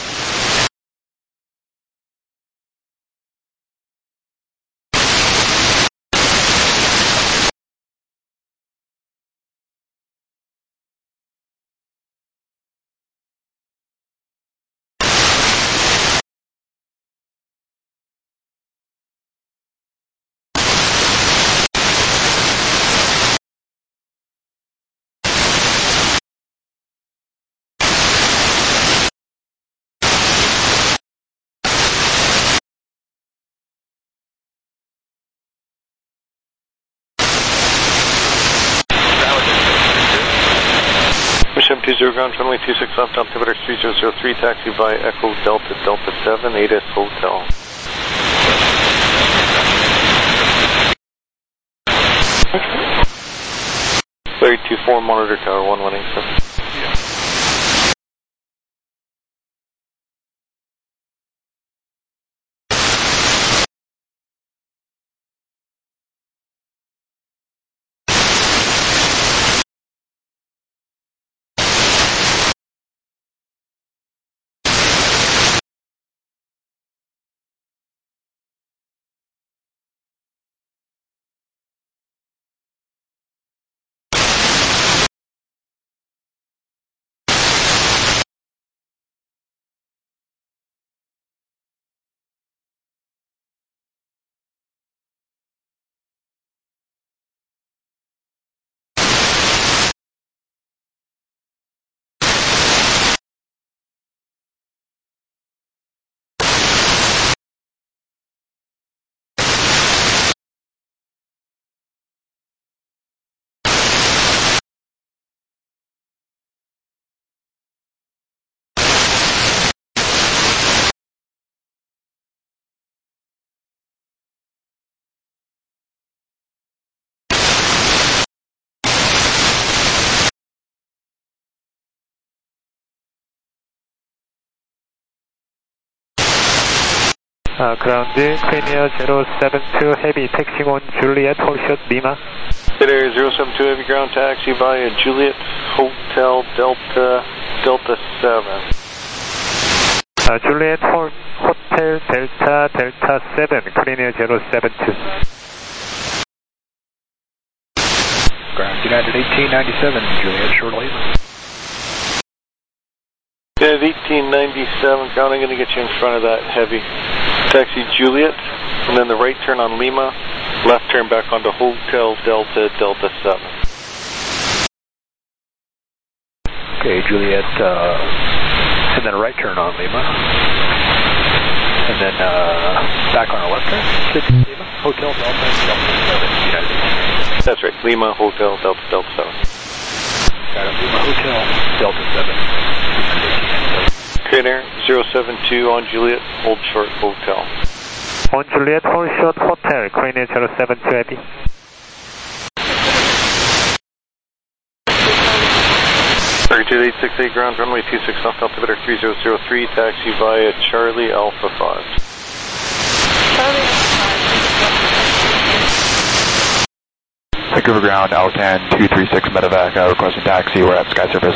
two zero ground, runway two six left, altimeter three zero zero three, taxi via Echo Delta Delta seven, eight S Hotel. Larry two four, monitor tower one one eight seven. Uh, ground, Premier zero seven two, heavy taxiing on Juliet, hold short Lima. Air zero seven two, heavy ground taxi via Juliet, Hotel Delta, Delta seven. Uh, Juliet, hold, Hotel Delta, Delta seven, Premier zero seven two. Ground United eighteen ninety-seven, Juliet, short Lima. United eighteen ninety-seven, ground, I'm going to get you in front of that heavy. Taxi Juliet, and then the right turn on Lima, left turn back onto Hotel Delta, Delta seven. Okay, Juliet, uh, and then a right turn on Lima. And then uh, back on our left turn, Lima, Hotel Delta, Delta seven, United. That's right, Lima, Hotel Delta, Delta seven. Got it, Lima, Hotel Delta seven, Crane Air zero seven two on Juliet, hold short Hotel. On Juliet, hold short Hotel, Crane Air zero seven two, heavy. thirty-two eight six eight, ground, runway two six left, altimeter three zero zero three, taxi via Charlie Alpha five. Charlie Vancouver ground, Alcan two three six medevac, uh, requesting taxi, we're at sky surface.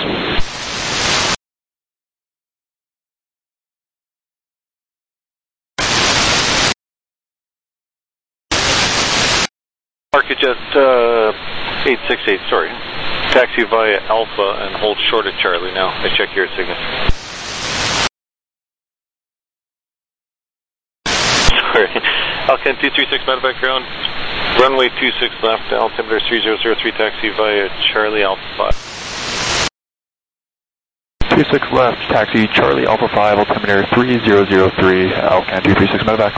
Market Jet uh, eight six eight, sorry. Taxi via Alpha and hold short at Charlie now. I check your signature. Sorry. Alcan two three six medevac ground. Runway two six left, altimeter three zero zero three, taxi via Charlie Alpha five. two six left, taxi Charlie Alpha five, altimeter three zero zero three, Alcan two three six medevac.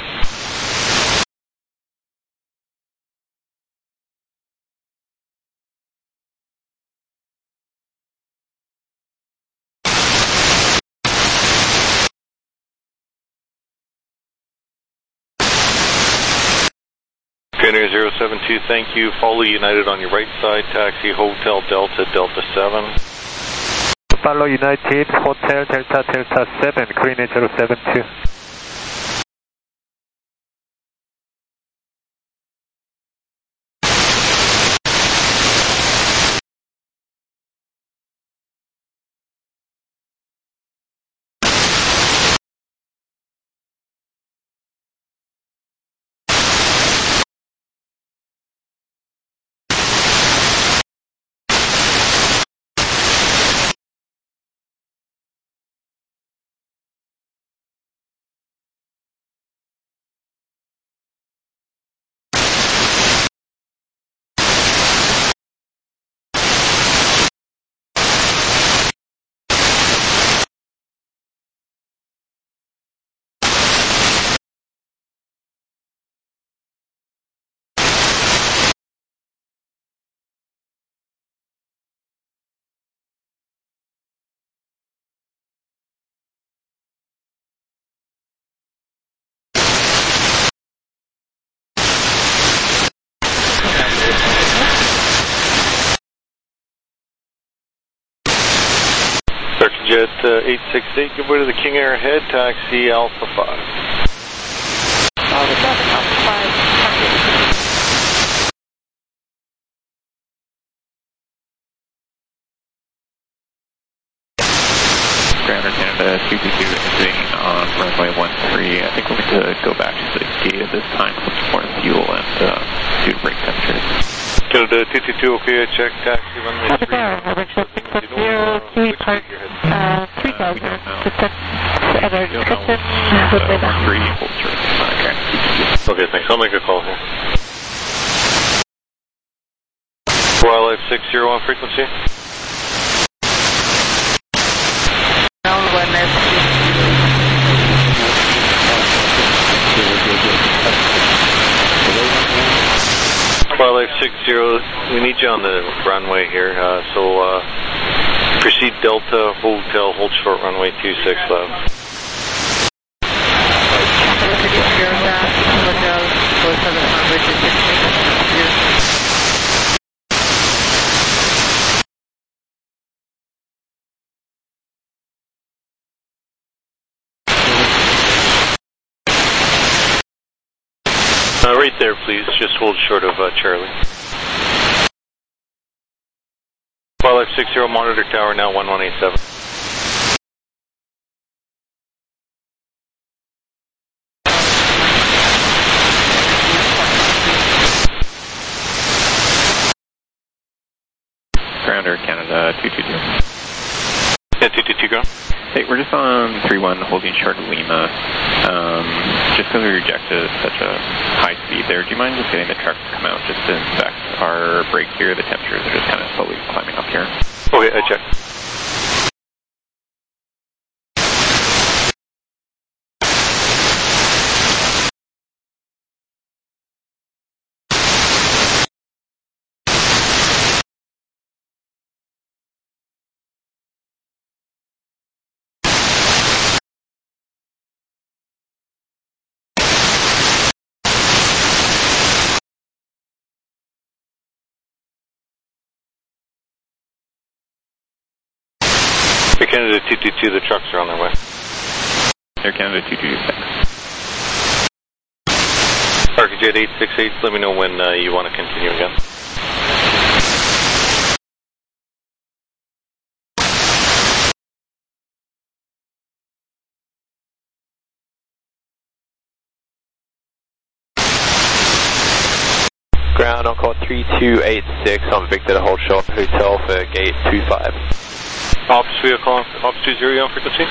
Air zero seven two, thank you. Follow United on your right side, taxi Hotel Delta, Delta seven. Follow United, Hotel Delta, Delta seven, Green Air zero seven two. Juliet uh, eight six eight, give way to the King Air head, taxi Alpha five. Alpha seven, Alpha five, Grounder Canada two two two exiting on runway one three. I think we'll need to go back to the gate at this time for some more fuel and uh, due to brake temperatures. Canada two two two, okay, I check taxi runway three. zero three park, uh, three thousand, descent, other description, runway down. three, hold short. Okay. Okay, thanks, I'll make a call here. Wildlife six zero on frequency. Wildlife six zero, we need you on the runway here, uh, so uh, proceed Delta Hotel, hold short runway two six left. Uh, right there, please. Just hold short of uh, Charlie. Wildlife six zero, monitor tower now one one eight seven. Grounder Canada two two two. Yeah, two two two, ground. Hey, we're just on three one holding short of Lima. Um, just because we rejected at such a high speed there, do you mind just getting the truck to come out just to inspect our brakes here? The temperatures are just kind of slowly climbing up here. Okay, I check. Air Canada two two two, the trucks are on their way. Air Canada two two two, thanks. Arcajet eight six eight, let me know when uh, you want to continue again. Ground on call three two eight six on Victor to hold short hotel for gate two five. Ops vehicle on, Ops two zero on frequency.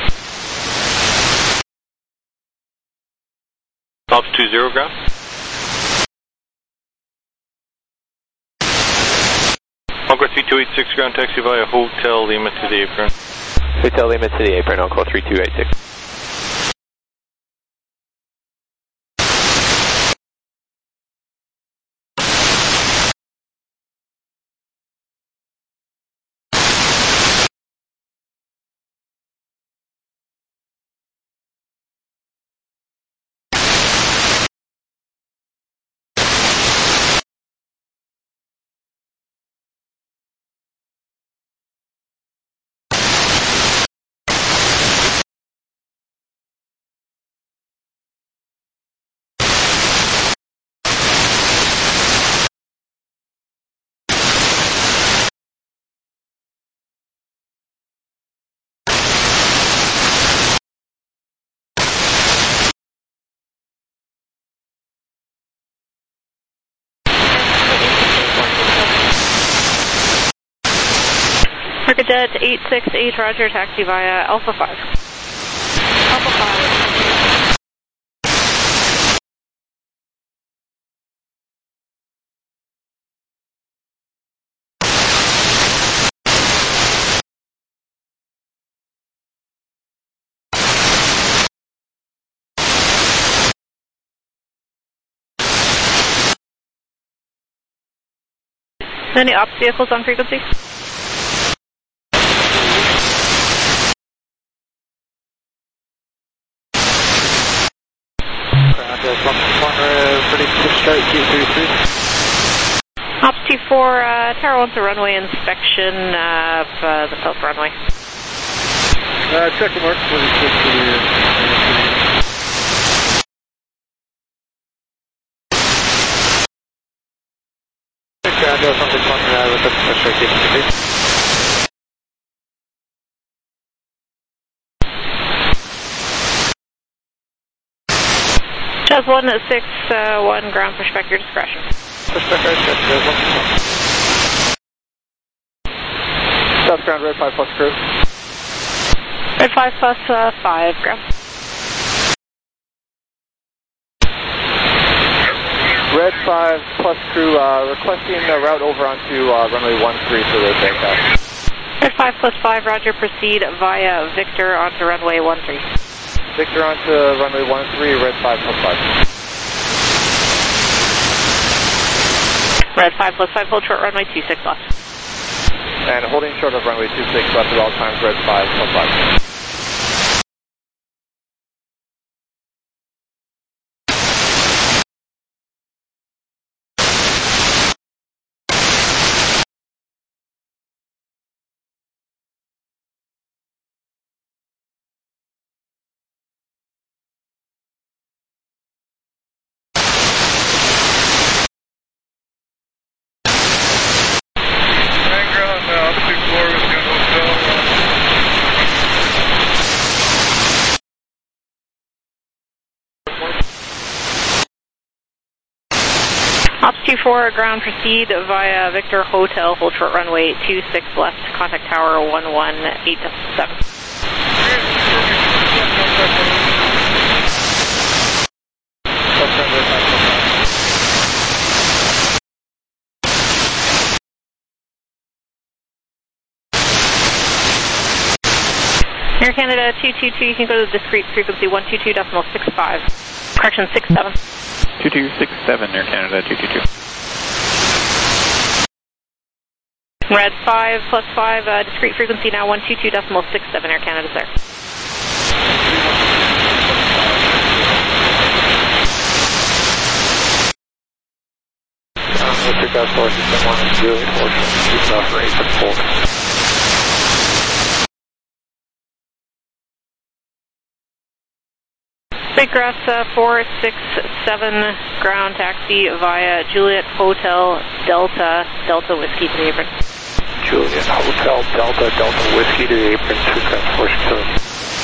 Ops two zero, ground. Encore three two eight six, ground taxi via Hotel Lima to the apron. Hotel Lima to the apron on call three two eight six. Arcajet eight six eight, roger, taxi via Alpha five. Alpha five. Any ops vehicles on frequency? Ops T four, uh, Tower wants a runway inspection of uh, the south runway. Uh, check the mark, forty-six for the uh, Ground something one uh, with the association, please. Just one six uh, one ground, push back your discretion. Push back our discretion. South ground, red five plus crew. Red five plus uh, five ground. Red five plus crew uh, requesting a route over onto uh, runway one three for the takeoff. Red five plus five, roger, proceed via Victor onto runway one three. Victor onto runway one three, red five plus five. Red five plus five, hold short runway two six left. And holding short of runway two six left at all times, red five plus five. Ops two four, ground, proceed via Victor Hotel, hold short runway two six left, contact tower one one eight seven. Air Canada two two two, you can go to the discrete frequency one two two point six five. Correction, six seven. two two six seven, Air Canada two two two. Red five plus five, uh, discrete frequency now one two two point six seven, Air Canada, sir. Um, we'll pick up four system one and two, keep it operate for full. Big grass uh, four six seven, ground taxi via Juliet Hotel Delta, Delta Whiskey to the apron. Juliet Hotel Delta, Delta Whiskey to the apron, two seven four six seven.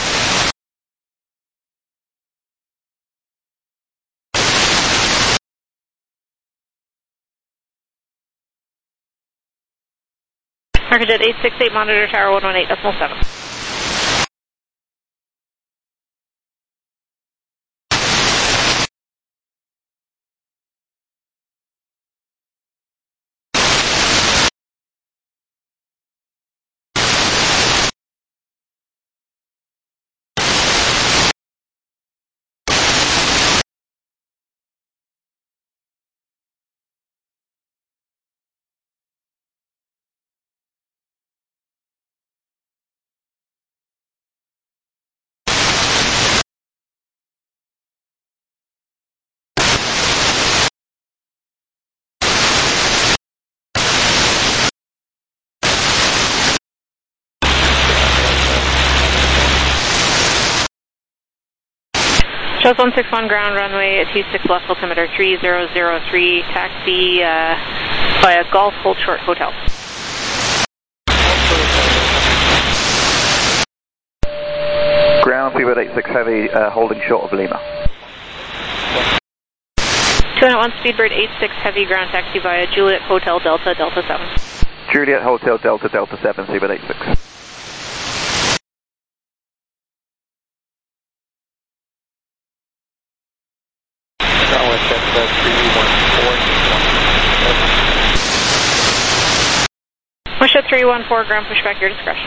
Market eight six eight, monitor tower one one eight point seven. Shows one six one, ground runway two six left, altimeter three zero zero three, taxi uh, via Golf Hold Short Hotel. Ground, Seabird eight six Heavy, uh, holding short of Lima. two nine one, Speedbird eight six Heavy, ground taxi via Juliet Hotel Delta, Delta seven. Juliet Hotel Delta, Delta seven, Seabird eight six. Push at three one four, ground pushback, your discretion.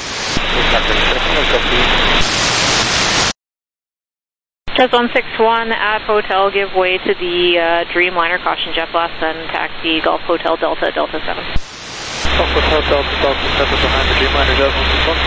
Just one six one at Hotel, give way to the uh, Dreamliner, caution jet blast, then taxi Golf Hotel Delta, Delta seven. Golf Hotel Delta, Delta seven behind the Dreamliner, Delta one six one.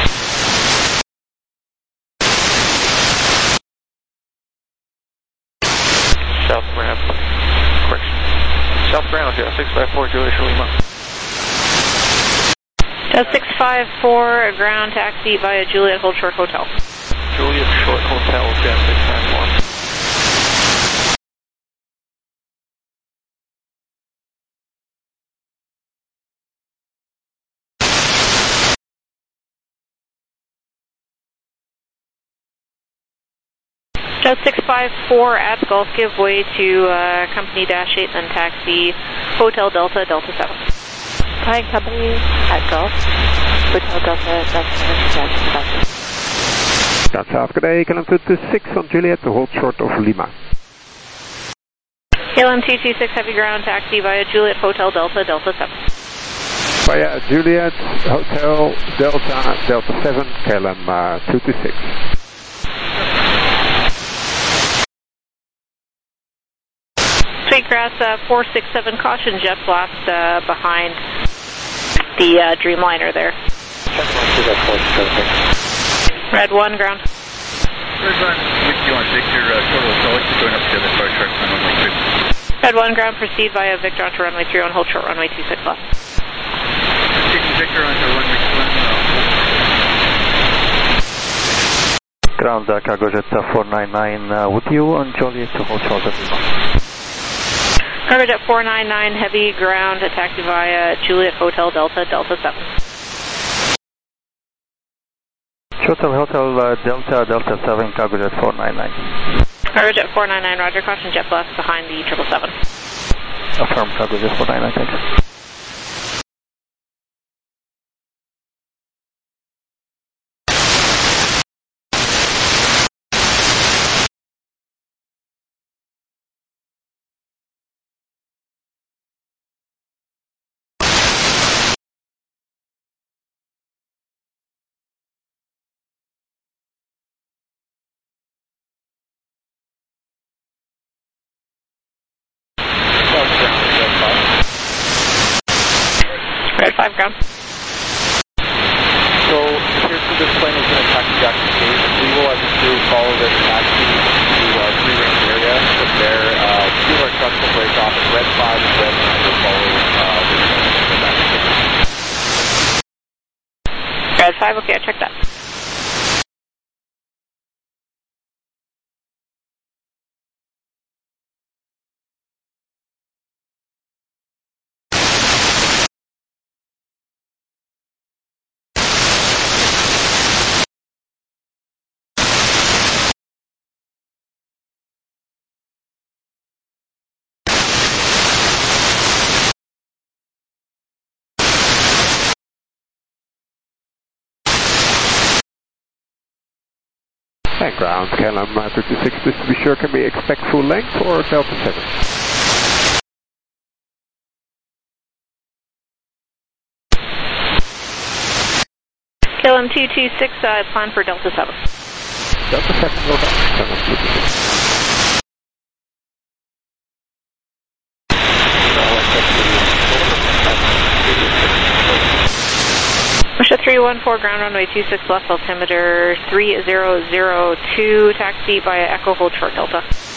South ramp, correction. South ground, zero six five four, Juliet Lima. Delta six five four, ground taxi via Juliet Hold Short Hotel. Juliet Short Hotel, Jet six five four. Delta six five four at Gulf, give way to uh, company dash eight, then taxi Hotel Delta, Delta seven. Hi, company at Gulf, Hotel Delta, Delta seven, Delta. That's half good day, K L M two two six on Juliet to hold short of Lima. K L M two two six, heavy ground taxi via Juliet Hotel Delta, Delta seven. Via Juliet Hotel Delta, Delta seven, K L M uh, two two six. Sweetgrass uh, four six seven, caution jet blast uh, behind the uh, Dreamliner there. Red one, ground. Red one, with you on Victor, uh, total approach, going up to the far short on runway three. Red one, ground, proceed via Victor onto runway three on hold short runway two six left. Taking Victor onto runway two one. Ground uh, cargo jet uh, four nine nine uh, with you on Juliet to hold short of Lima. Cargo jet four nine nine, heavy ground, taxi via Juliet Hotel Delta, Delta seven. Hotel Hotel uh, Delta, Delta seven, cargo jet four nine nine. Cargo jet four nine nine, roger, caution jet blast behind the triple seven. Affirm, cargo jet four nine nine, thanks. Red five, ground. So, here's where this plane is going to taxi back to Cape. We will, as a crew, follow this taxi to uh, Three Range area. From there, uh, two of our trucks will break off at Red five and Red nine will follow uh, this plane and go back to Cape. Red five, okay, I checked that. And ground, K L M uh, two two six, just to be sure, can we expect full length or Delta seven? K L M two two six, uh, plan for Delta seven. Delta seven, go back. K L M two two six. Russia three one four, ground runway two six left, altimeter three zero zero two, taxi via Echo Hold Short Delta.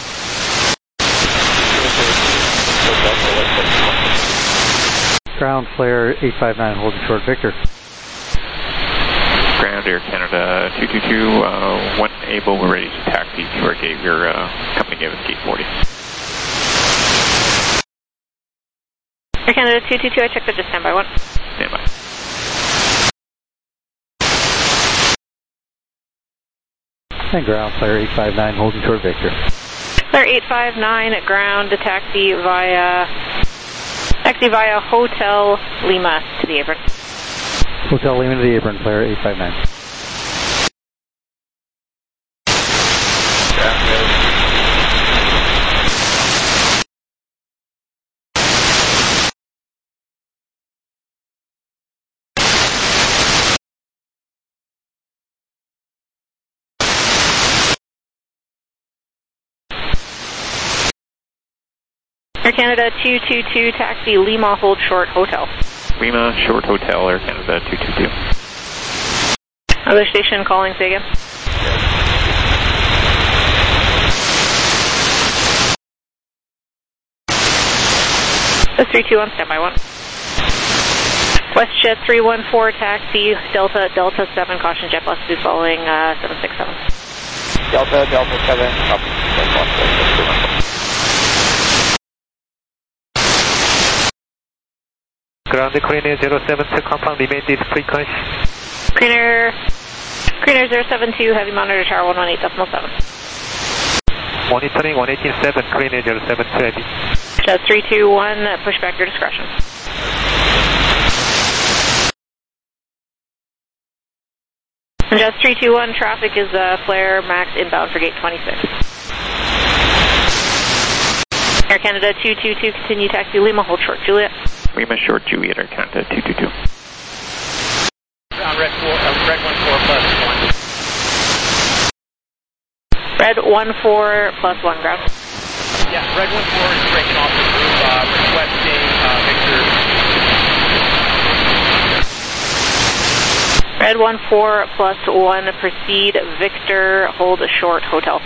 Ground flare eight five nine, holding short Victor. Ground Air Canada two two two, uh, when able, we're ready to taxi to our gate. Your uh, company gave us gate forty. Air Canada two two two, I checked it, just stand by one. Stand by. And ground flare eight five nine, holding short Victor. Flare eight five nine, ground to taxi via taxi via Hotel Lima to the apron. Hotel Lima to the apron, flare eight five nine. Air Canada two two two, taxi Lima Hold Short Hotel. Lima Short Hotel, Air Canada two two two. Other station calling, say again. West three two one, stand by one. West WestJet three one four, taxi, Delta, Delta seven, caution jet bus be following uh, seven six seven. Delta, Delta seven, copy. Ground Crane zero seven to compound, remain this frequency. Creener, Creener zero seven two, heavy monitor tower one one eight decimal seven. Monitoring one eighteen seven, Crane zero seven two heavy. Jet three two one, push back your discretion. Jet three two one, traffic is uh, flare max inbound for gate twenty-six. Air Canada two two two, continue taxi Lima, hold short Juliet. Lima short Juliet, Air Canada two two two. Ground red, four, uh, red one four plus one. Red one four plus one, ground. Yeah, red one four is breaking off the group, uh, requesting uh, Victor. Red one four plus one, proceed Victor, hold short hotel.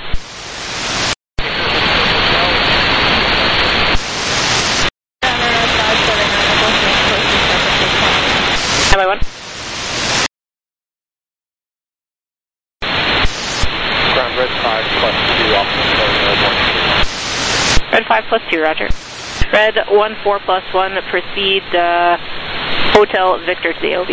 Am I one? Ground red five plus two, off the Red five plus two, roger. Red one four plus one, proceed uh, Hotel Victor to the A O B.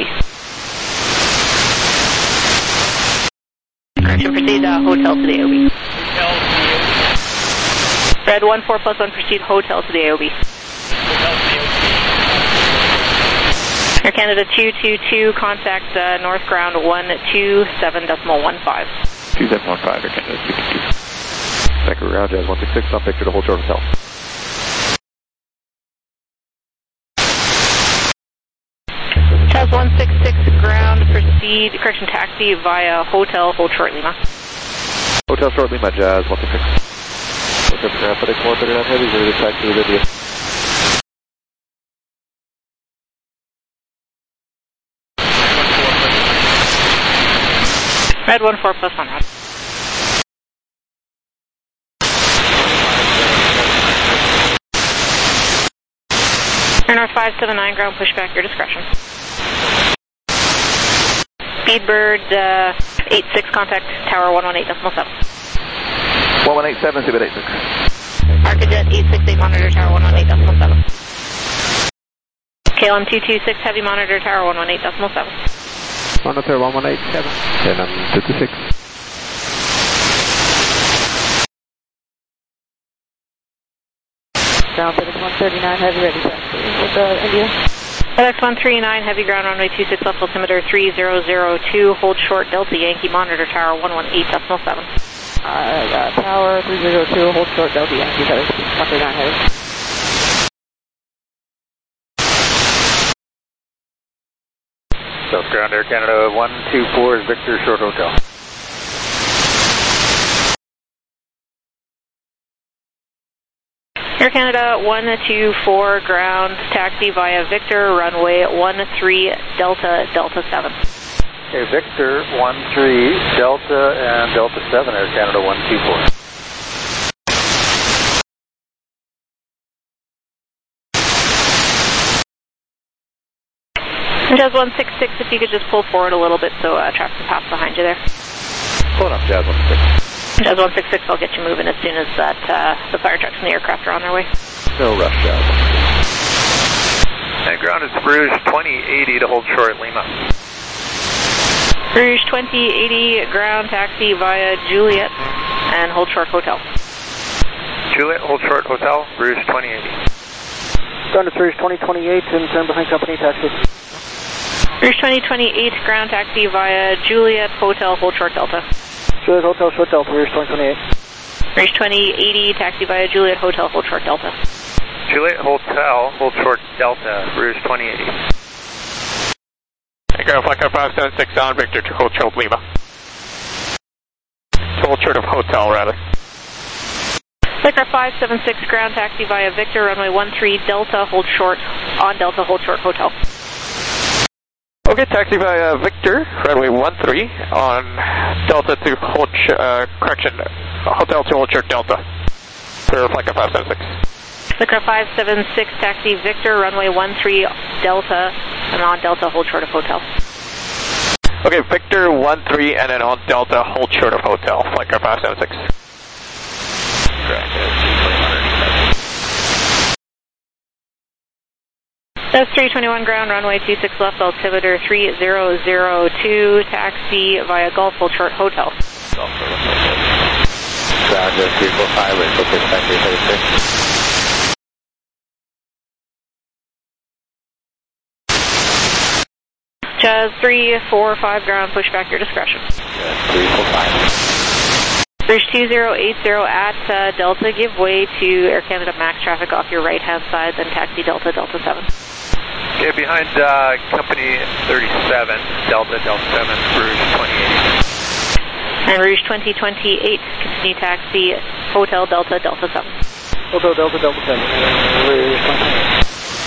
Correction, proceed uh, Hotel to the A O B. Hotel to the A O B. Red one four plus one, proceed Hotel to the A O B. Hotel to the A O B. Air Canada two two two, contact uh, North Ground one two seven decimal one five. two seven one five, Air Canada two two two. Second ground, Jazz one six six, on Victor to hold short hotel. Jazz one six six, ground, proceed, correction, taxi via Hotel, hold short Lima. Hotel short Lima, Jazz one six six. Hotel for traffic, four thirty-nine heavy, ready to taxi with India. Red one four plus one, Rod. Air North five seven nine, ground, push back your discretion. Speedbird uh, eight six, contact Tower one one eight decimal seven. one one eight seven, Speedbird eight six. Arcajet eight six eight, monitor Tower one one eight decimal seven. K L M two two six, heavy monitor Tower one one eight decimal seven. Monitor one one eight seven, K L M two two six. Ground FedEx one thirty-nine, heavy ready taxi with uh, India. FedEx one thirty-nine, heavy ground runway two six left, altimeter three zero zero two, hold short Delta Yankee, monitor Tower one one eight decimal seven. Uh, uh, Tower three zero two, hold short Delta Yankee, FedEx one thirty-nine, heavy. South Ground Air Canada one two four is Victor, short hotel. Air Canada one two four, ground, taxi via Victor, runway one three, Delta, Delta seven. Okay, Victor one three, Delta and Delta seven, Air Canada one two four. Jazz one six six, if you could just pull forward a little bit so uh, traffic can pass behind you there. Pulling up, Jazz one six six. Jazz one six six, I'll get you moving as soon as that uh, the fire trucks and the aircraft are on their way. No rush, Jazz. And ground is Rouge twenty eighty to hold short Lima. Rouge twenty eighty, ground, taxi via Juliet and hold short hotel. Juliet, hold short hotel, Rouge twenty eighty. Ground is Rouge twenty twenty-eight and turn behind company taxi. Rouge twenty twenty-eight, ground, taxi via Juliet, hotel, hold short Delta. Juliet Hotel, short Delta, Rouge twenty twenty-eight. Rouge twenty eighty, taxi via Juliet, hotel, hold short Delta. Juliet Hotel, hold short Delta, Rouge twenty eighty. Go Flight five seven six on Victor to hold short Lima. To hold short of hotel, rather. Flight five seven six, ground, taxi via Victor, runway one three, Delta, hold short, on Delta, hold short hotel. Okay, taxi via Victor, runway one three, on Delta to hold, sh uh, correction, hotel to hold short Delta, for Flight five seven six. Flight five seven six, taxi Victor, runway one three, Delta, and on Delta, hold short of hotel. Okay, Victor one three, and then on Delta, hold short of hotel. Flight car five seven six. That's three twenty-one ground, runway two six left, altimeter three zero zero two, taxi via Gulf, hold short hotel. Ground three four five, right, focus back three thirty-six. Jazz three four five ground, push back your discretion. three four five. Bridge two zero eight zero at uh, Delta, give way to Air Canada MAX traffic off your right hand side, then taxi Delta, Delta seven. Okay, behind uh, company thirty-seven, Delta, Delta seven, Rouge twenty-eight. And Rouge twenty twenty-eight, continue taxi, Hotel Delta, Delta seven. Hotel Delta, Delta seven, Rouge twenty-eight.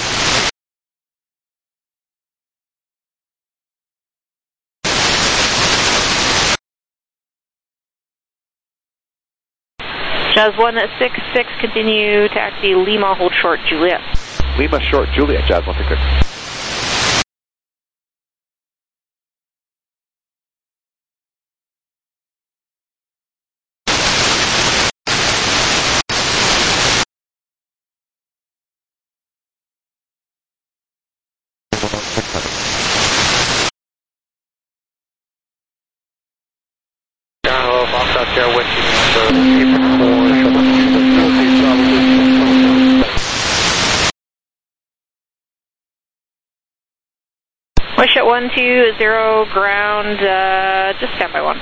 Jazz one six six, continue taxi Lima, hold short Juliet. Lima short Juliet, Jazz one six six. Hello, Foxtrot Sierra Whiskey November, Wish at one two zero ground, uh, just stand by one.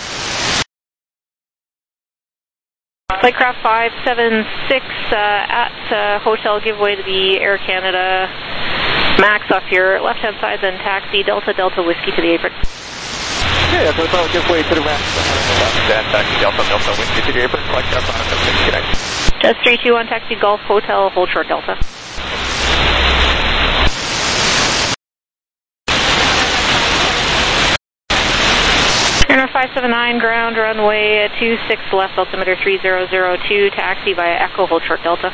Flightcraft five seven six uh, at uh, Hotel, give way to the Air Canada MAX off your left hand side, then taxi Delta Delta Whiskey to the apron. Yeah, so I'll give way to the MAX. Then taxi Delta Delta Whiskey to the apron, Flightcraft five seven six, good night. Just three two one, taxi Golf Hotel, hold short Delta. Airnorth five seven nine, ground runway two six left, altimeter three zero zero two, taxi via Echo, hold short Delta.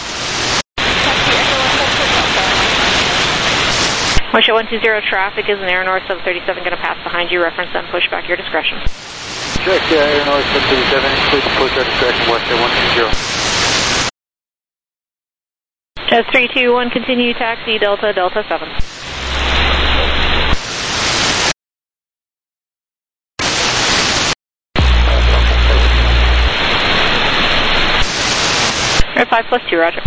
Wish at one two zero, traffic is an Airnorth seven thirty-seven going to pass behind you, reference and push back your discretion. Check, uh, Airnorth seven thirty-seven, please push our discretion west at one two zero. Jazz three two one, continue taxi Delta Delta seven. Air five plus two, roger.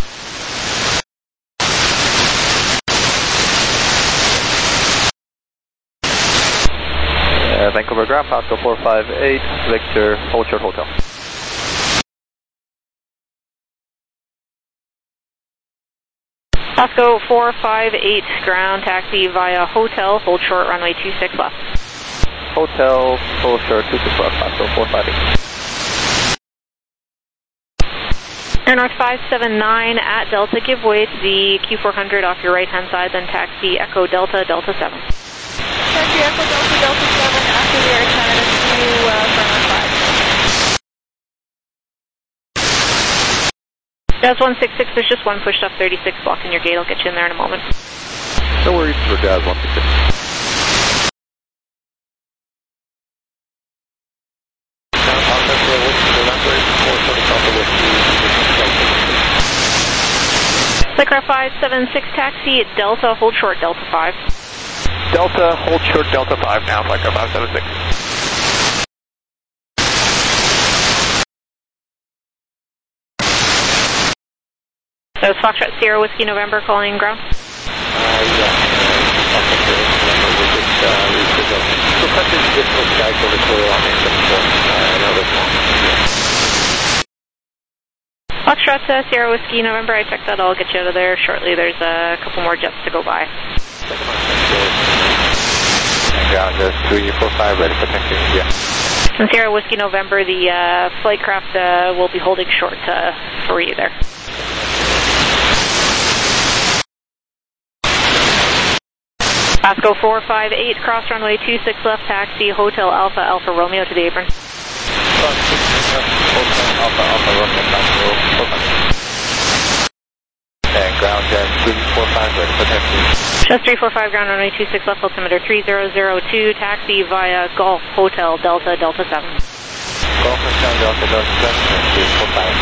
Uh, Vancouver ground, Pasco four five eight, Victor, hold short hotel. Pasco four five eight, ground taxi via Hotel, hold short runway two six left. Hotel, hold short two six left, Pasco four five eight. Airnorth five seven nine at Delta, give way to the Q four hundred off your right hand side, then taxi Echo Delta Delta seven. Taxi Echo Delta Delta seven after the Air Canada to uh, Fairmont five. Jazz one six six, there's just one pushed off thirty-six blocking your gate. I'll get you in there in a moment. No worries for Jazz one six six. Flightcraft five seven six, taxi Delta, hold short Delta five. Delta, hold short Delta five now, Flightcraft five seven six. So it's Foxtrot Sierra Whiskey November calling ground? Uh, yeah. So cut this additional sky over clear on eight seven four. I know this one. Foxtrot uh, Sierra Whiskey November, I checked that. I'll get you out of there shortly. There's a couple more jets to go by. Ground, just three four five, ready for taxi, yeah. And Sierra Whiskey November, the uh, flight craft uh, will be holding short uh, for you there. Pasco four five eight, cross runway two six left, taxi Hotel Alpha Alpha Romeo to the apron. Hotel Alpha Alpha Romeo, Pasco four five eight. And ground jet three four five, ready for taxi. Just three four five, ground runway two six left, altimeter three zero zero two, taxi via Golf Hotel Delta Delta seven. Golf Hotel Delta Delta seven, three four five.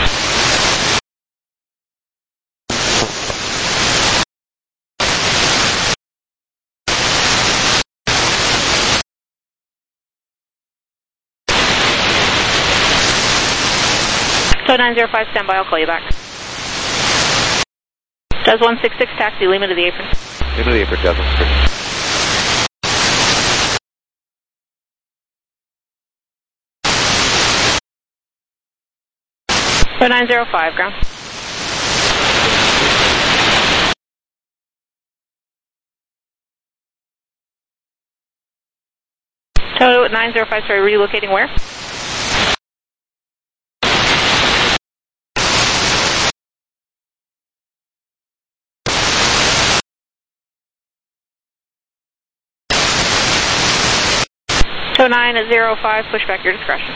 So nine zero five, stand by, I'll call you back. Does one six six, taxi Lima to the apron. Lima to the apron, Does one six six. So nine zero five, ground. So nine zero five, sorry, relocating where? So nine at zero five, push back your discretion.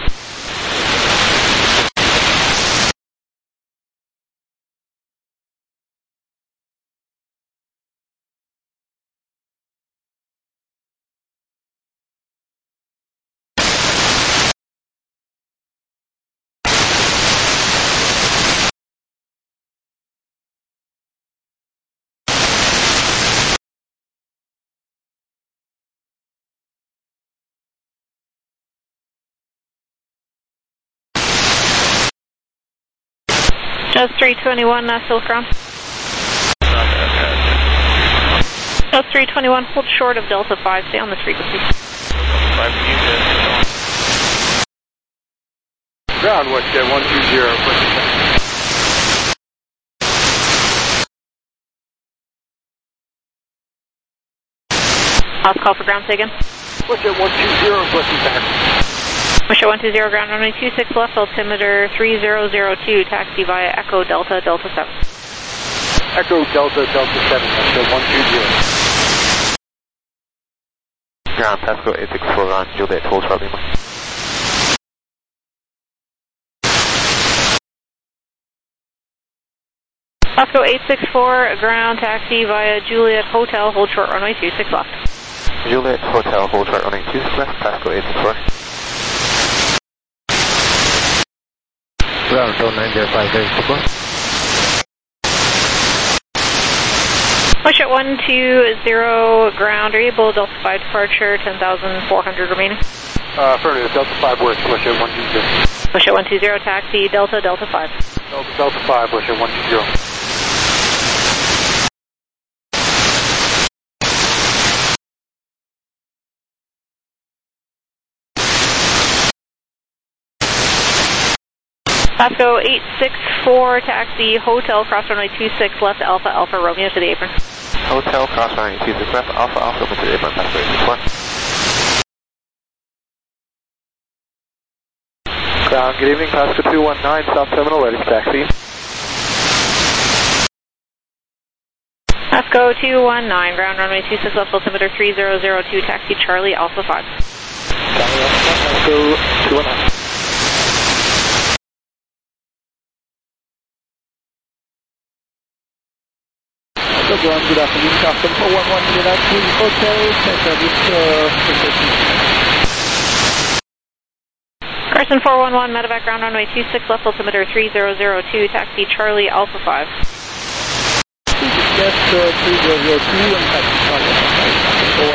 Just three twenty-one, uh, still ground. Just three twenty-one, hold short of Delta five, stay on this frequency. Ground, what's that, one two zero, Last call for ground, say again. What's that, one two zero, what's back? Wisher one two zero, ground runway two six left, altimeter three zero zero two, taxi via Echo Delta Delta seven. Echo Delta Delta seven, Wisher one two zero. Ground, Pasco eight six four on Juliet, hold short Lima. Pasco eight six four, ground taxi via Juliet Hotel, hold short runway two six left. Juliet Hotel, hold short runway two six left, Pasco eight six four. Ground, Zone nine zero five, ready to go. Push at one two zero, ground, are you able, Delta five departure, ten thousand four hundred remaining? Uh, affirmative, Delta five works, push at one two zero. Push at one two zero, taxi, Delta, Delta five. Delta, Delta five, push at one two zero. Pasco eight six four, taxi, Hotel, cross runway two six left, Alpha, Alpha, Romeo to the apron. Hotel, cross runway two six left, Alpha, Alpha, Romeo to the apron, Pasco eight six four. Ground, good evening, Pasco two one nine, South Terminal, ready for taxi. Pasco two one nine, ground runway two six left, altimeter three zero zero two, taxi, Charlie, Alpha five. Charlie, Alpha five, Pasco two one nine. Ground, good afternoon, Custom four one one, United Hotel, service, uh, Carson four one one, medevac, ground runway two six left, altimeter three zero zero two, taxi, Charlie, Alpha five. Yes, uh, three zero zero two, and taxi, Charlie, Alpha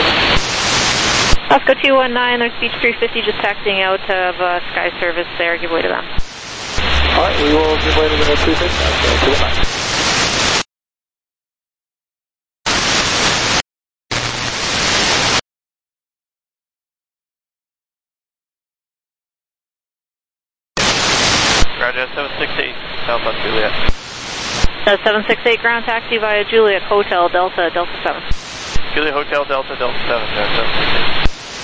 five. Pasco two one nine, there's Beach three fifty just taxiing out of uh, Sky Service there, give way to them. Alright, we will give way to the two six, uh, two one nine. Roger, seven six eight, Southwest Juliet. Uh, seven six eight, ground taxi via Juliet Hotel, Delta, Delta seven. Juliet Hotel, Delta, Delta seven, there, seven six eight.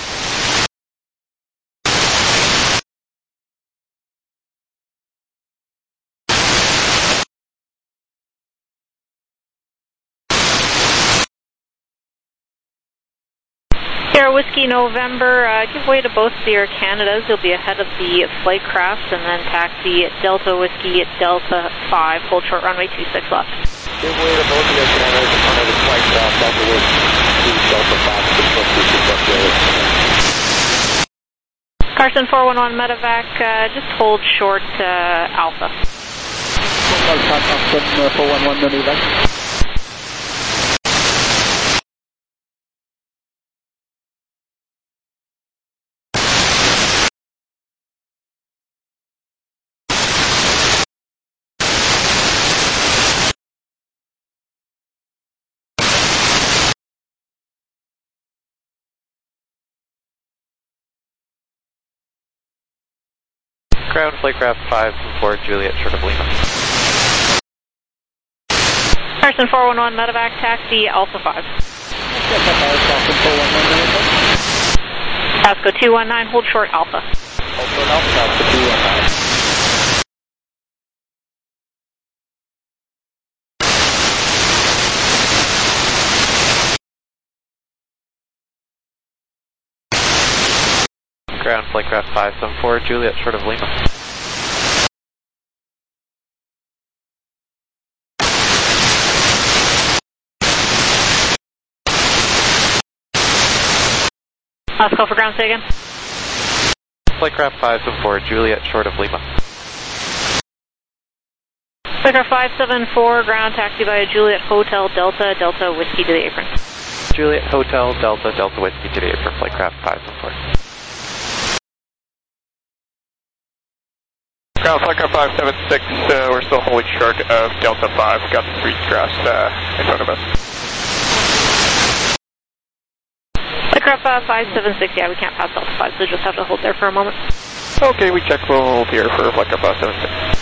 Sierra Whiskey November, uh, give way to both Sierra Canadas. You'll be ahead of the flight craft, and then taxi Delta Whiskey Delta five, hold short runway two six left. Give way to both of your cannons in front of the flight craft, Delta Whiskey, Delta five, six one two six left Delta. Carson four one one medevac, uh, just hold short uh, Alpha. Carson four one one medevac. Ground Flightcraft five four Juliet, short of Lima. Carson four one one medevac, taxi Alpha five. Pasco two one nine, hold short Alpha. Hold short Alpha, Pasco two one nine. Ground Flightcraft five seven four Juliet, short of Lima. Last call for ground, say again. Flightcraft five seven four Juliet, short of Lima. Flightcraft five seven four, ground taxi via Juliet Hotel Delta, Delta Whiskey to the apron. Juliet Hotel Delta, Delta Whiskey to the apron, Flightcraft five seven four. Ground Flightcraft five seven six, uh, we're still holding short of Delta five. Got the street crossed uh, in front of us. Flightcraft five seven six, yeah, we can't pass Delta five, so just have to hold there for a moment. Okay, we check. We'll hold here for Flightcraft five seven six.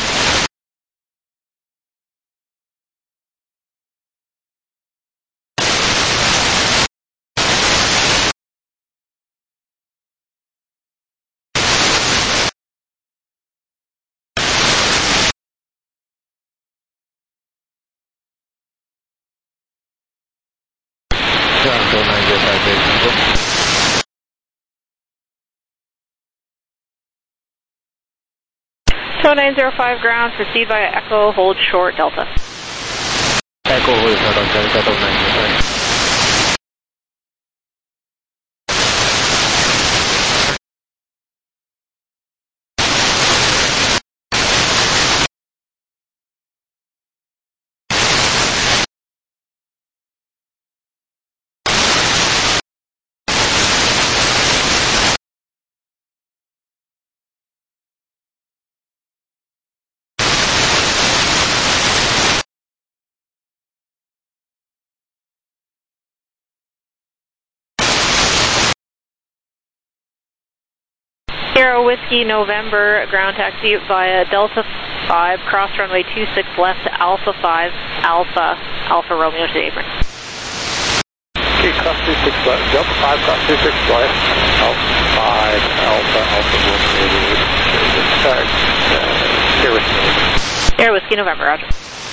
Tow nine zero five ground, proceed via Echo, hold short Delta. Echo, hold short of Delta, Tow nine zero five. Sierra Whiskey November, ground taxi via Delta five, cross runway two six left, Alpha five, Alpha, Alpha Romeo to the apron. Okay, cross two six left, Delta five, cross two six left, Alpha five, Alpha, Alpha Romeo to the apron. Start, uh, Sierra Whiskey November. Sierra Whiskey November, roger.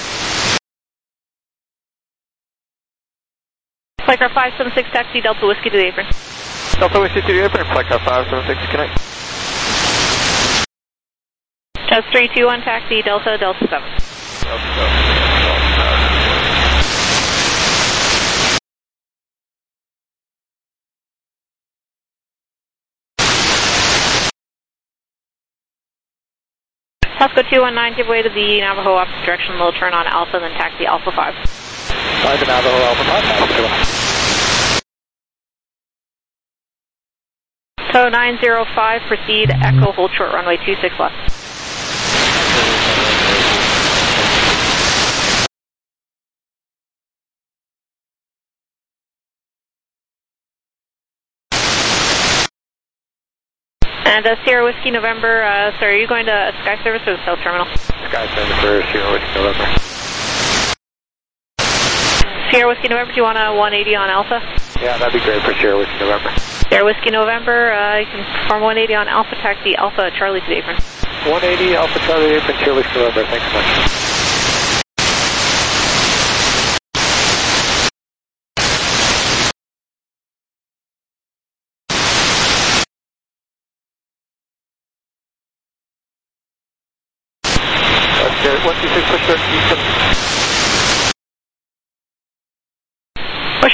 Flightcraft five seven six, taxi Delta Whiskey to the apron. Delta Whiskey to the apron, Flightcraft five seven six, connect. Just three two one, taxi Delta, Delta seven. Delta seven, Delta seven. Pasco two one nine, give way to the Navajo opposite direction, low turn on Alpha, then taxi Alpha five. five to Navajo, Alpha five, Pasco. Tow nine zero five, proceed Echo, hold short runway two six left. And uh, Sierra Whiskey November, uh, sorry, are you going to Sky Service or the South Terminal? Sky Service for Sierra Whiskey November. Sierra Whiskey November, do you want a one eighty on Alpha? Yeah, that'd be great for Sierra Whiskey November. Sierra Whiskey November, uh, you can perform one eighty on Alpha, taxi Alpha Charlie to the apron. one eighty, Alpha Charlie apron, Sierra Whiskey November, thanks so much. That's good. one two six, push start, Houston.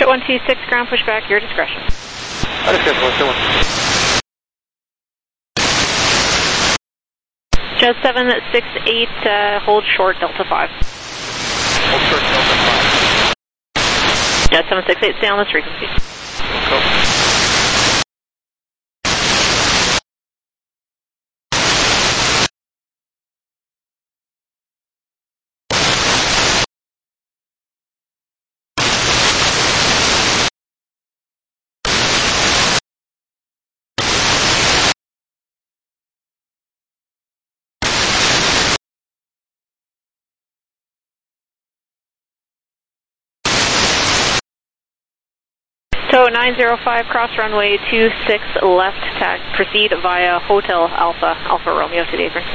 Bullshit one two six, ground pushback, your discretion. Understood, Bullshit one two six. Jet seven six eight, uh, hold short, Delta five. Hold short, Delta five. Jet seven six eight, stay on this frequency. Go. So nine zero five, cross runway two six left, tag, proceed via Hotel Alpha, Alpha Romeo to the apron.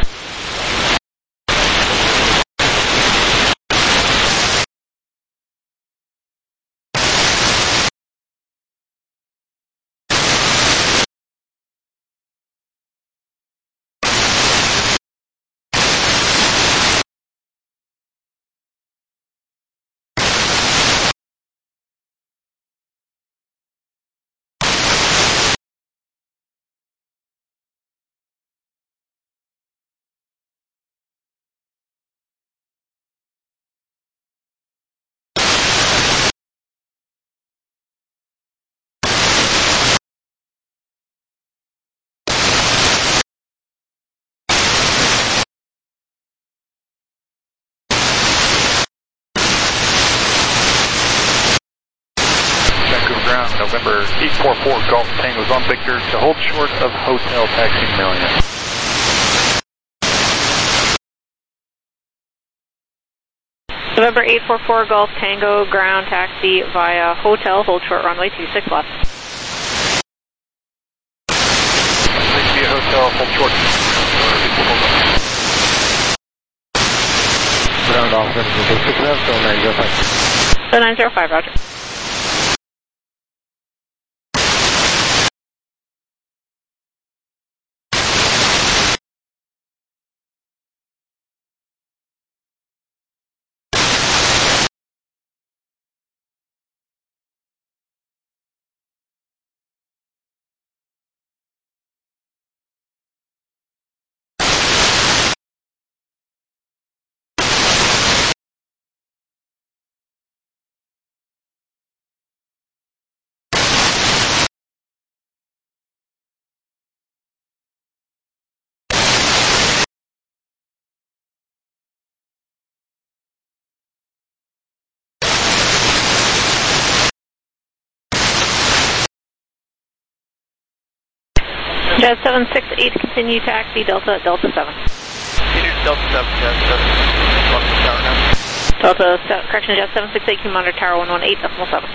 November eight four four Golf Tango's on Victor to hold short of Hotel Taxi Million. November eight four four Golf Tango, ground taxi via Hotel, hold short runway two six left. Via Hotel, hold short. Ground officer, two six left, so nine zero five. So nine zero five, roger. Jet seven six eight, continue taxi, Delta, Delta seven. Continue to Delta seven, Jet seven. Welcome to tower now. Delta, correction, Jet seven six eight, Q monitor tower one one eight, decimal seven.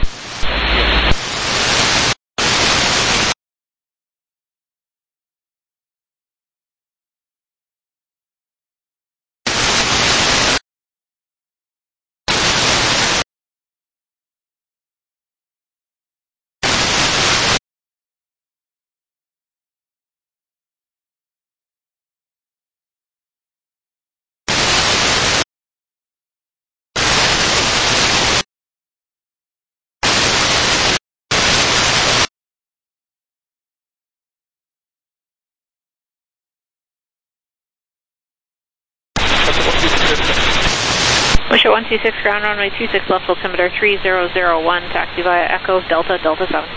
Bullshit one two six, ground runway two six left, altimeter three zero zero one, taxi via Echo, Delta, Delta seven.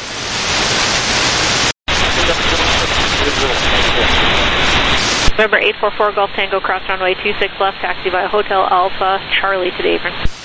November eight four four Golf Tango, cross runway two six left, taxi via Hotel Alpha, Charlie to the apron.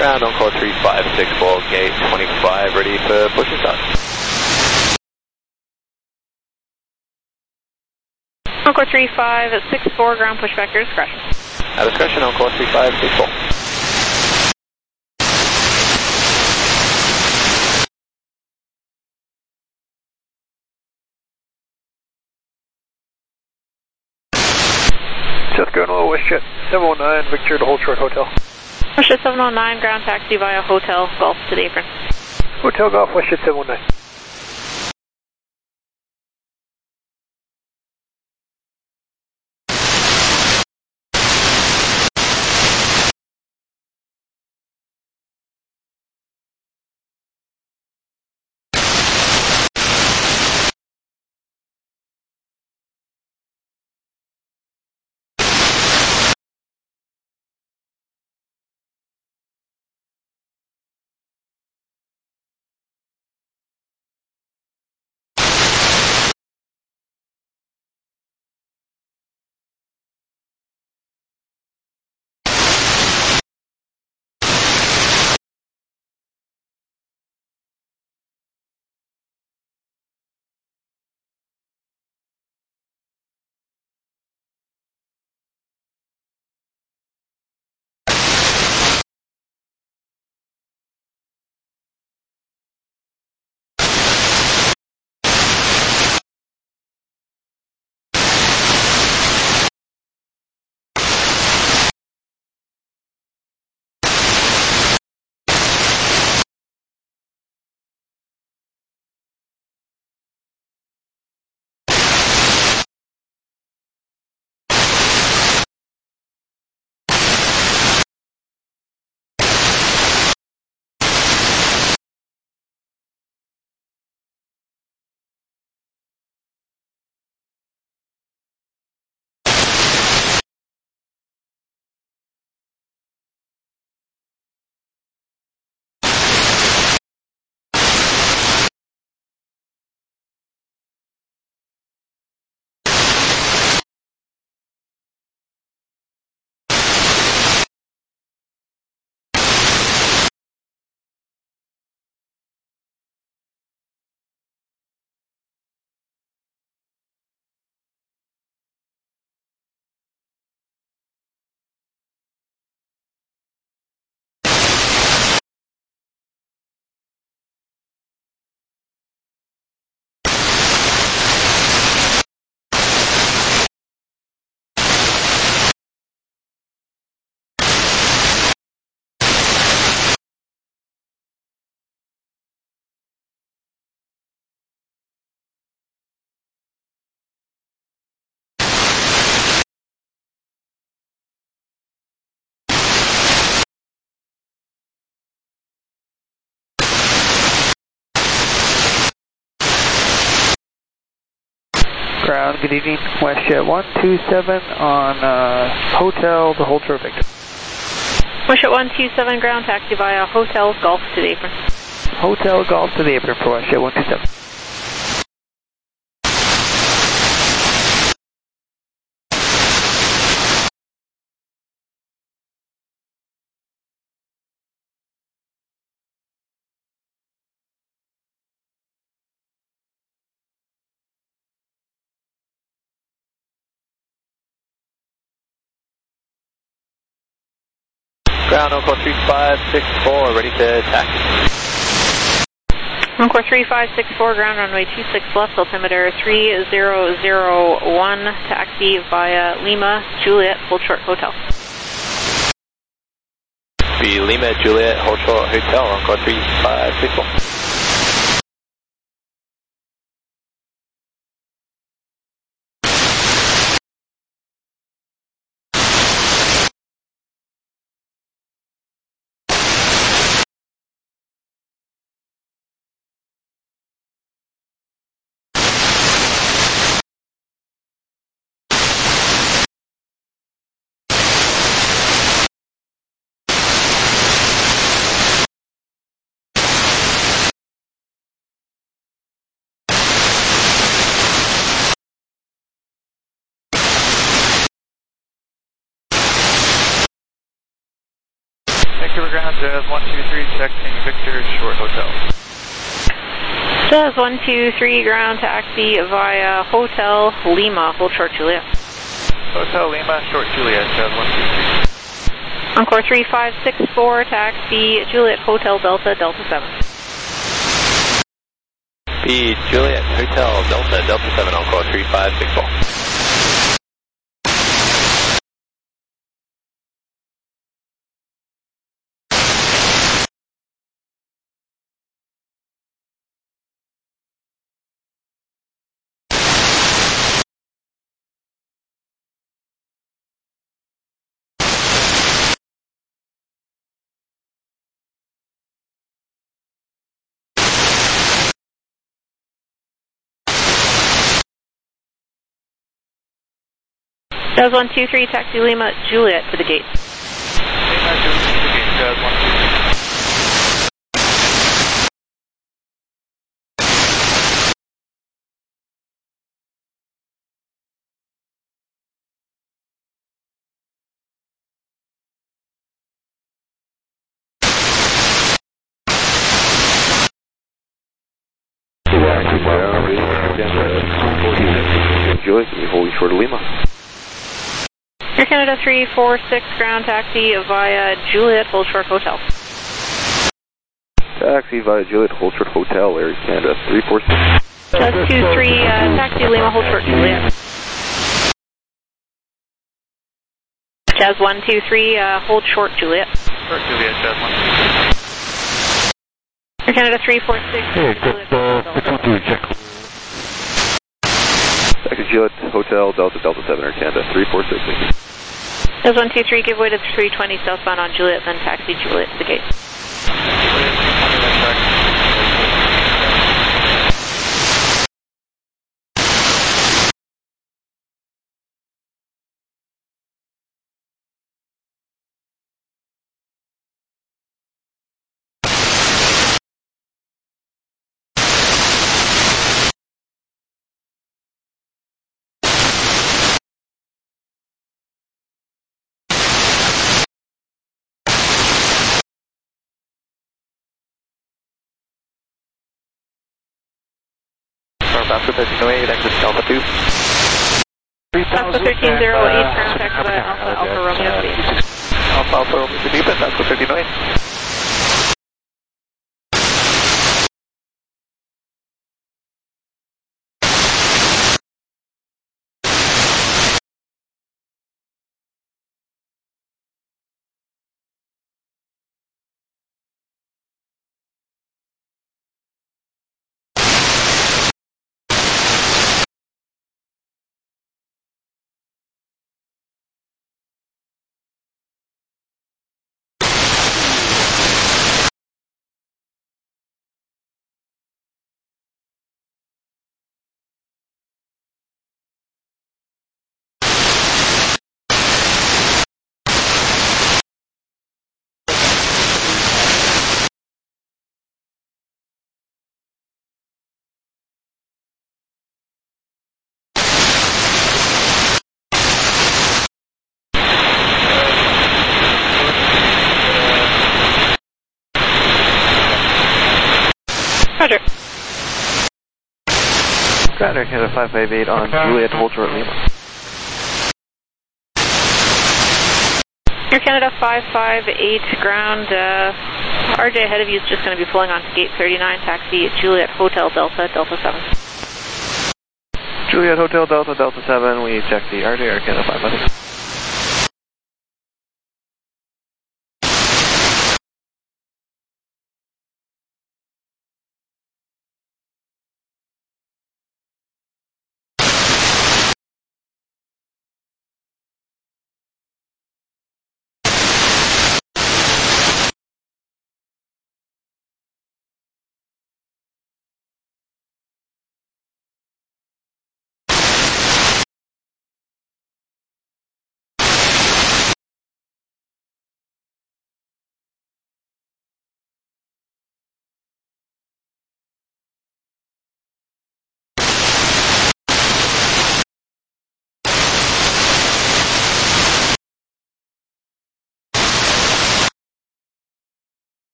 Ground on call three five six four, gate twenty-five, ready for push and start. Encore three five six four, ground push vector discretion. At discretion on call three five six four. Just going to WestJet seven one nine, Victor to hold short hotel. WestJet seven one nine, ground taxi via hotel, Golf to the apron. Hotel Golf, WestJet seven one nine. Ground, good evening, WestJet one two seven on uh, hotel to hold short Victor. WestJet one two seven, ground taxi via hotel, Golf to the apron. Hotel Golf to the apron for WestJet one two seven. Ground on call three five six four, ready to taxi. Encore three five six four, ground runway two six left, altimeter three zero zero one, taxi via Lima, Juliet, hold short hotel. Be Lima, Juliet, hold short hotel on call three five six four. Vancouver ground, Jazz one two three, texting Victor, short hotel. Jazz one two three, ground taxi via Hotel Lima, hold short Juliet. Hotel Lima, short Juliet, Jazz one two three. Encore three five six four, taxi Juliet Hotel Delta, Delta seven. P Juliet Hotel Delta, Delta seven, Encore three five six four. Jazz one two three, taxi Lima Juliet to the gate. Lima Juliet to the gate, Jazz one two three. Juliet, we hold you short of Lima. Air Canada three four six, ground taxi via Juliet, hold short hotel. Taxi via Juliet, hold short hotel, Air Canada three four six. Jazz two three, uh, taxi Lima, hold short Juliet. Jazz one two three, uh, hold short Juliet. Short Juliet, Jazz one two three. Air Canada three four six, Hey, good, uh, which one do you check? Taxi Juliet, Hotel Delta, Delta seven, Air Canada three four six. Jazz one two three, give way to three twenty southbound on Juliet, then taxi Juliet to the gate. Alpha thirteen oh eight, exit Alpha two. Alpha thirteen oh eight, ground taxi via Alpha Alpha Romeo Beach. Alpha Alpha Romeo Beach, Alpha thirteen oh eight. Roger. Ground Air Canada five five eight on Juliet, hold short Lima. Air Canada five five eight, ground, uh, R J ahead of you is just going to be pulling onto gate thirty-nine, taxi Juliet Hotel Delta, Delta seven. Juliet Hotel Delta, Delta seven, we check the R J Air Canada five five eight.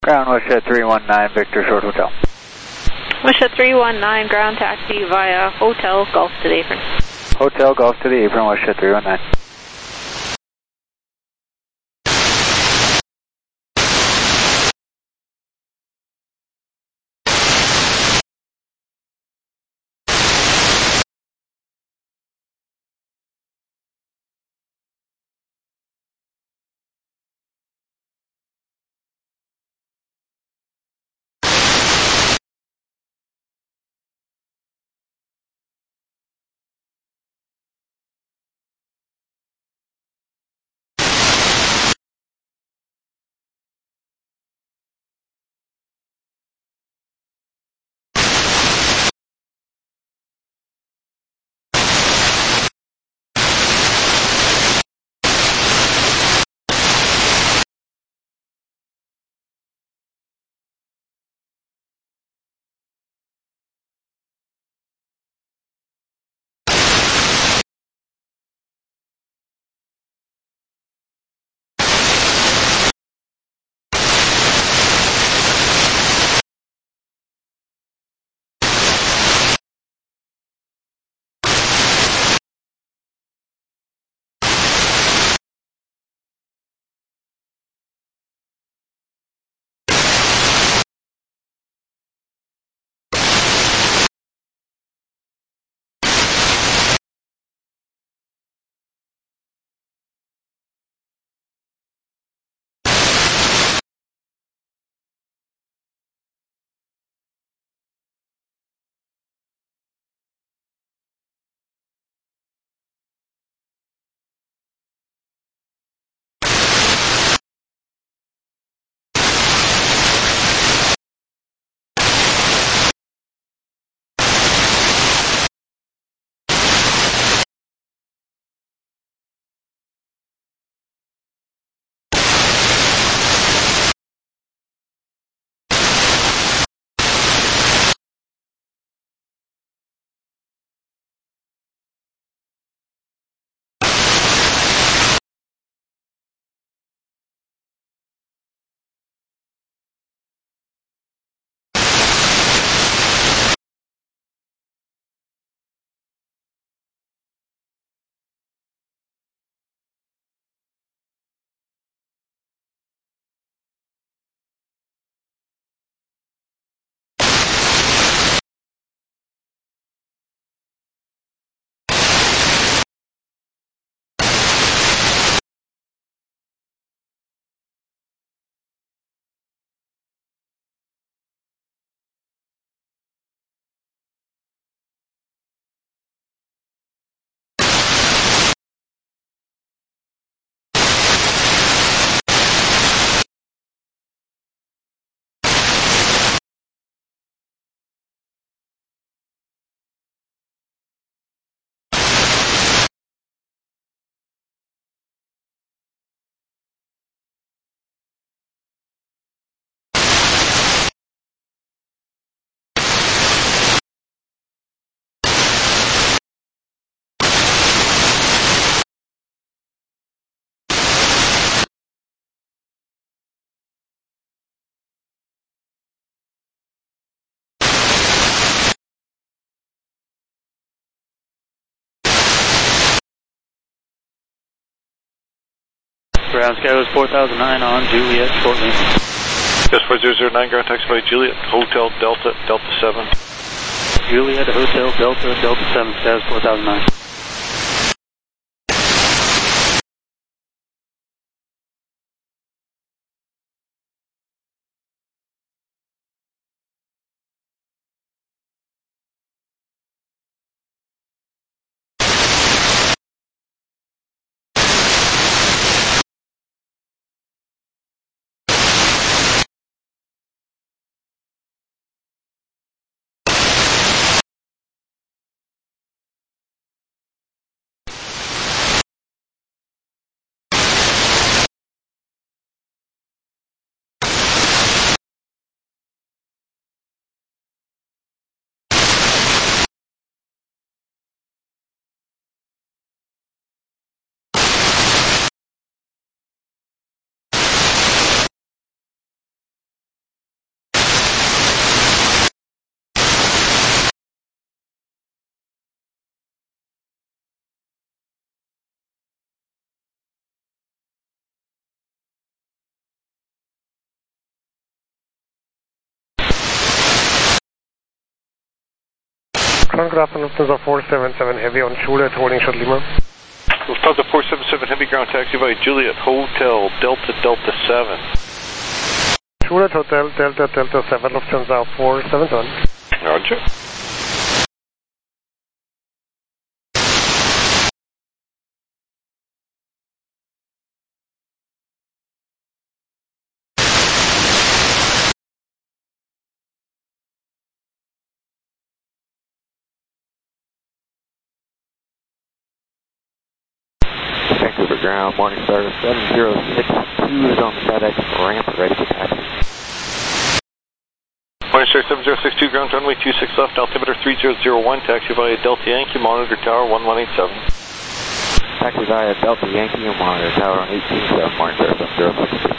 Ground Westshed three one nine, Victor Short Hotel. Westshed three one nine, ground taxi via Hotel Golf to the apron. Hotel Golf to the apron, Westshed three one nine. Ground Sky was four thousand nine on Juliet, Fort Lima. Yes, four zero zero nine, ground taxi by Juliet, Hotel Delta, Delta seven. Juliet, Hotel Delta, Delta seven, status four thousand nine. Ground Lufthansa four seven seven Heavy on Juliet, holding short Lima. Lufthansa four seven seven Heavy ground taxi by Juliet Hotel Delta Delta seven. Juliet Hotel Delta Delta seven Lufthansa four seven seven. Roger. Vancouver ground, Morningstar seven zero six two is on the FedEx ramp, ready for taxi. Morningstar seven zero six two, ground runway two six left, altimeter three zero zero one, taxi via Delta Yankee, monitor tower one one eight seven. Taxi via Delta Yankee, monitor tower on eighteen seven, Morningstar seven zero six two.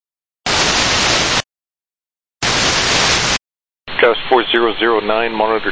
Cast four zero zero nine, monitor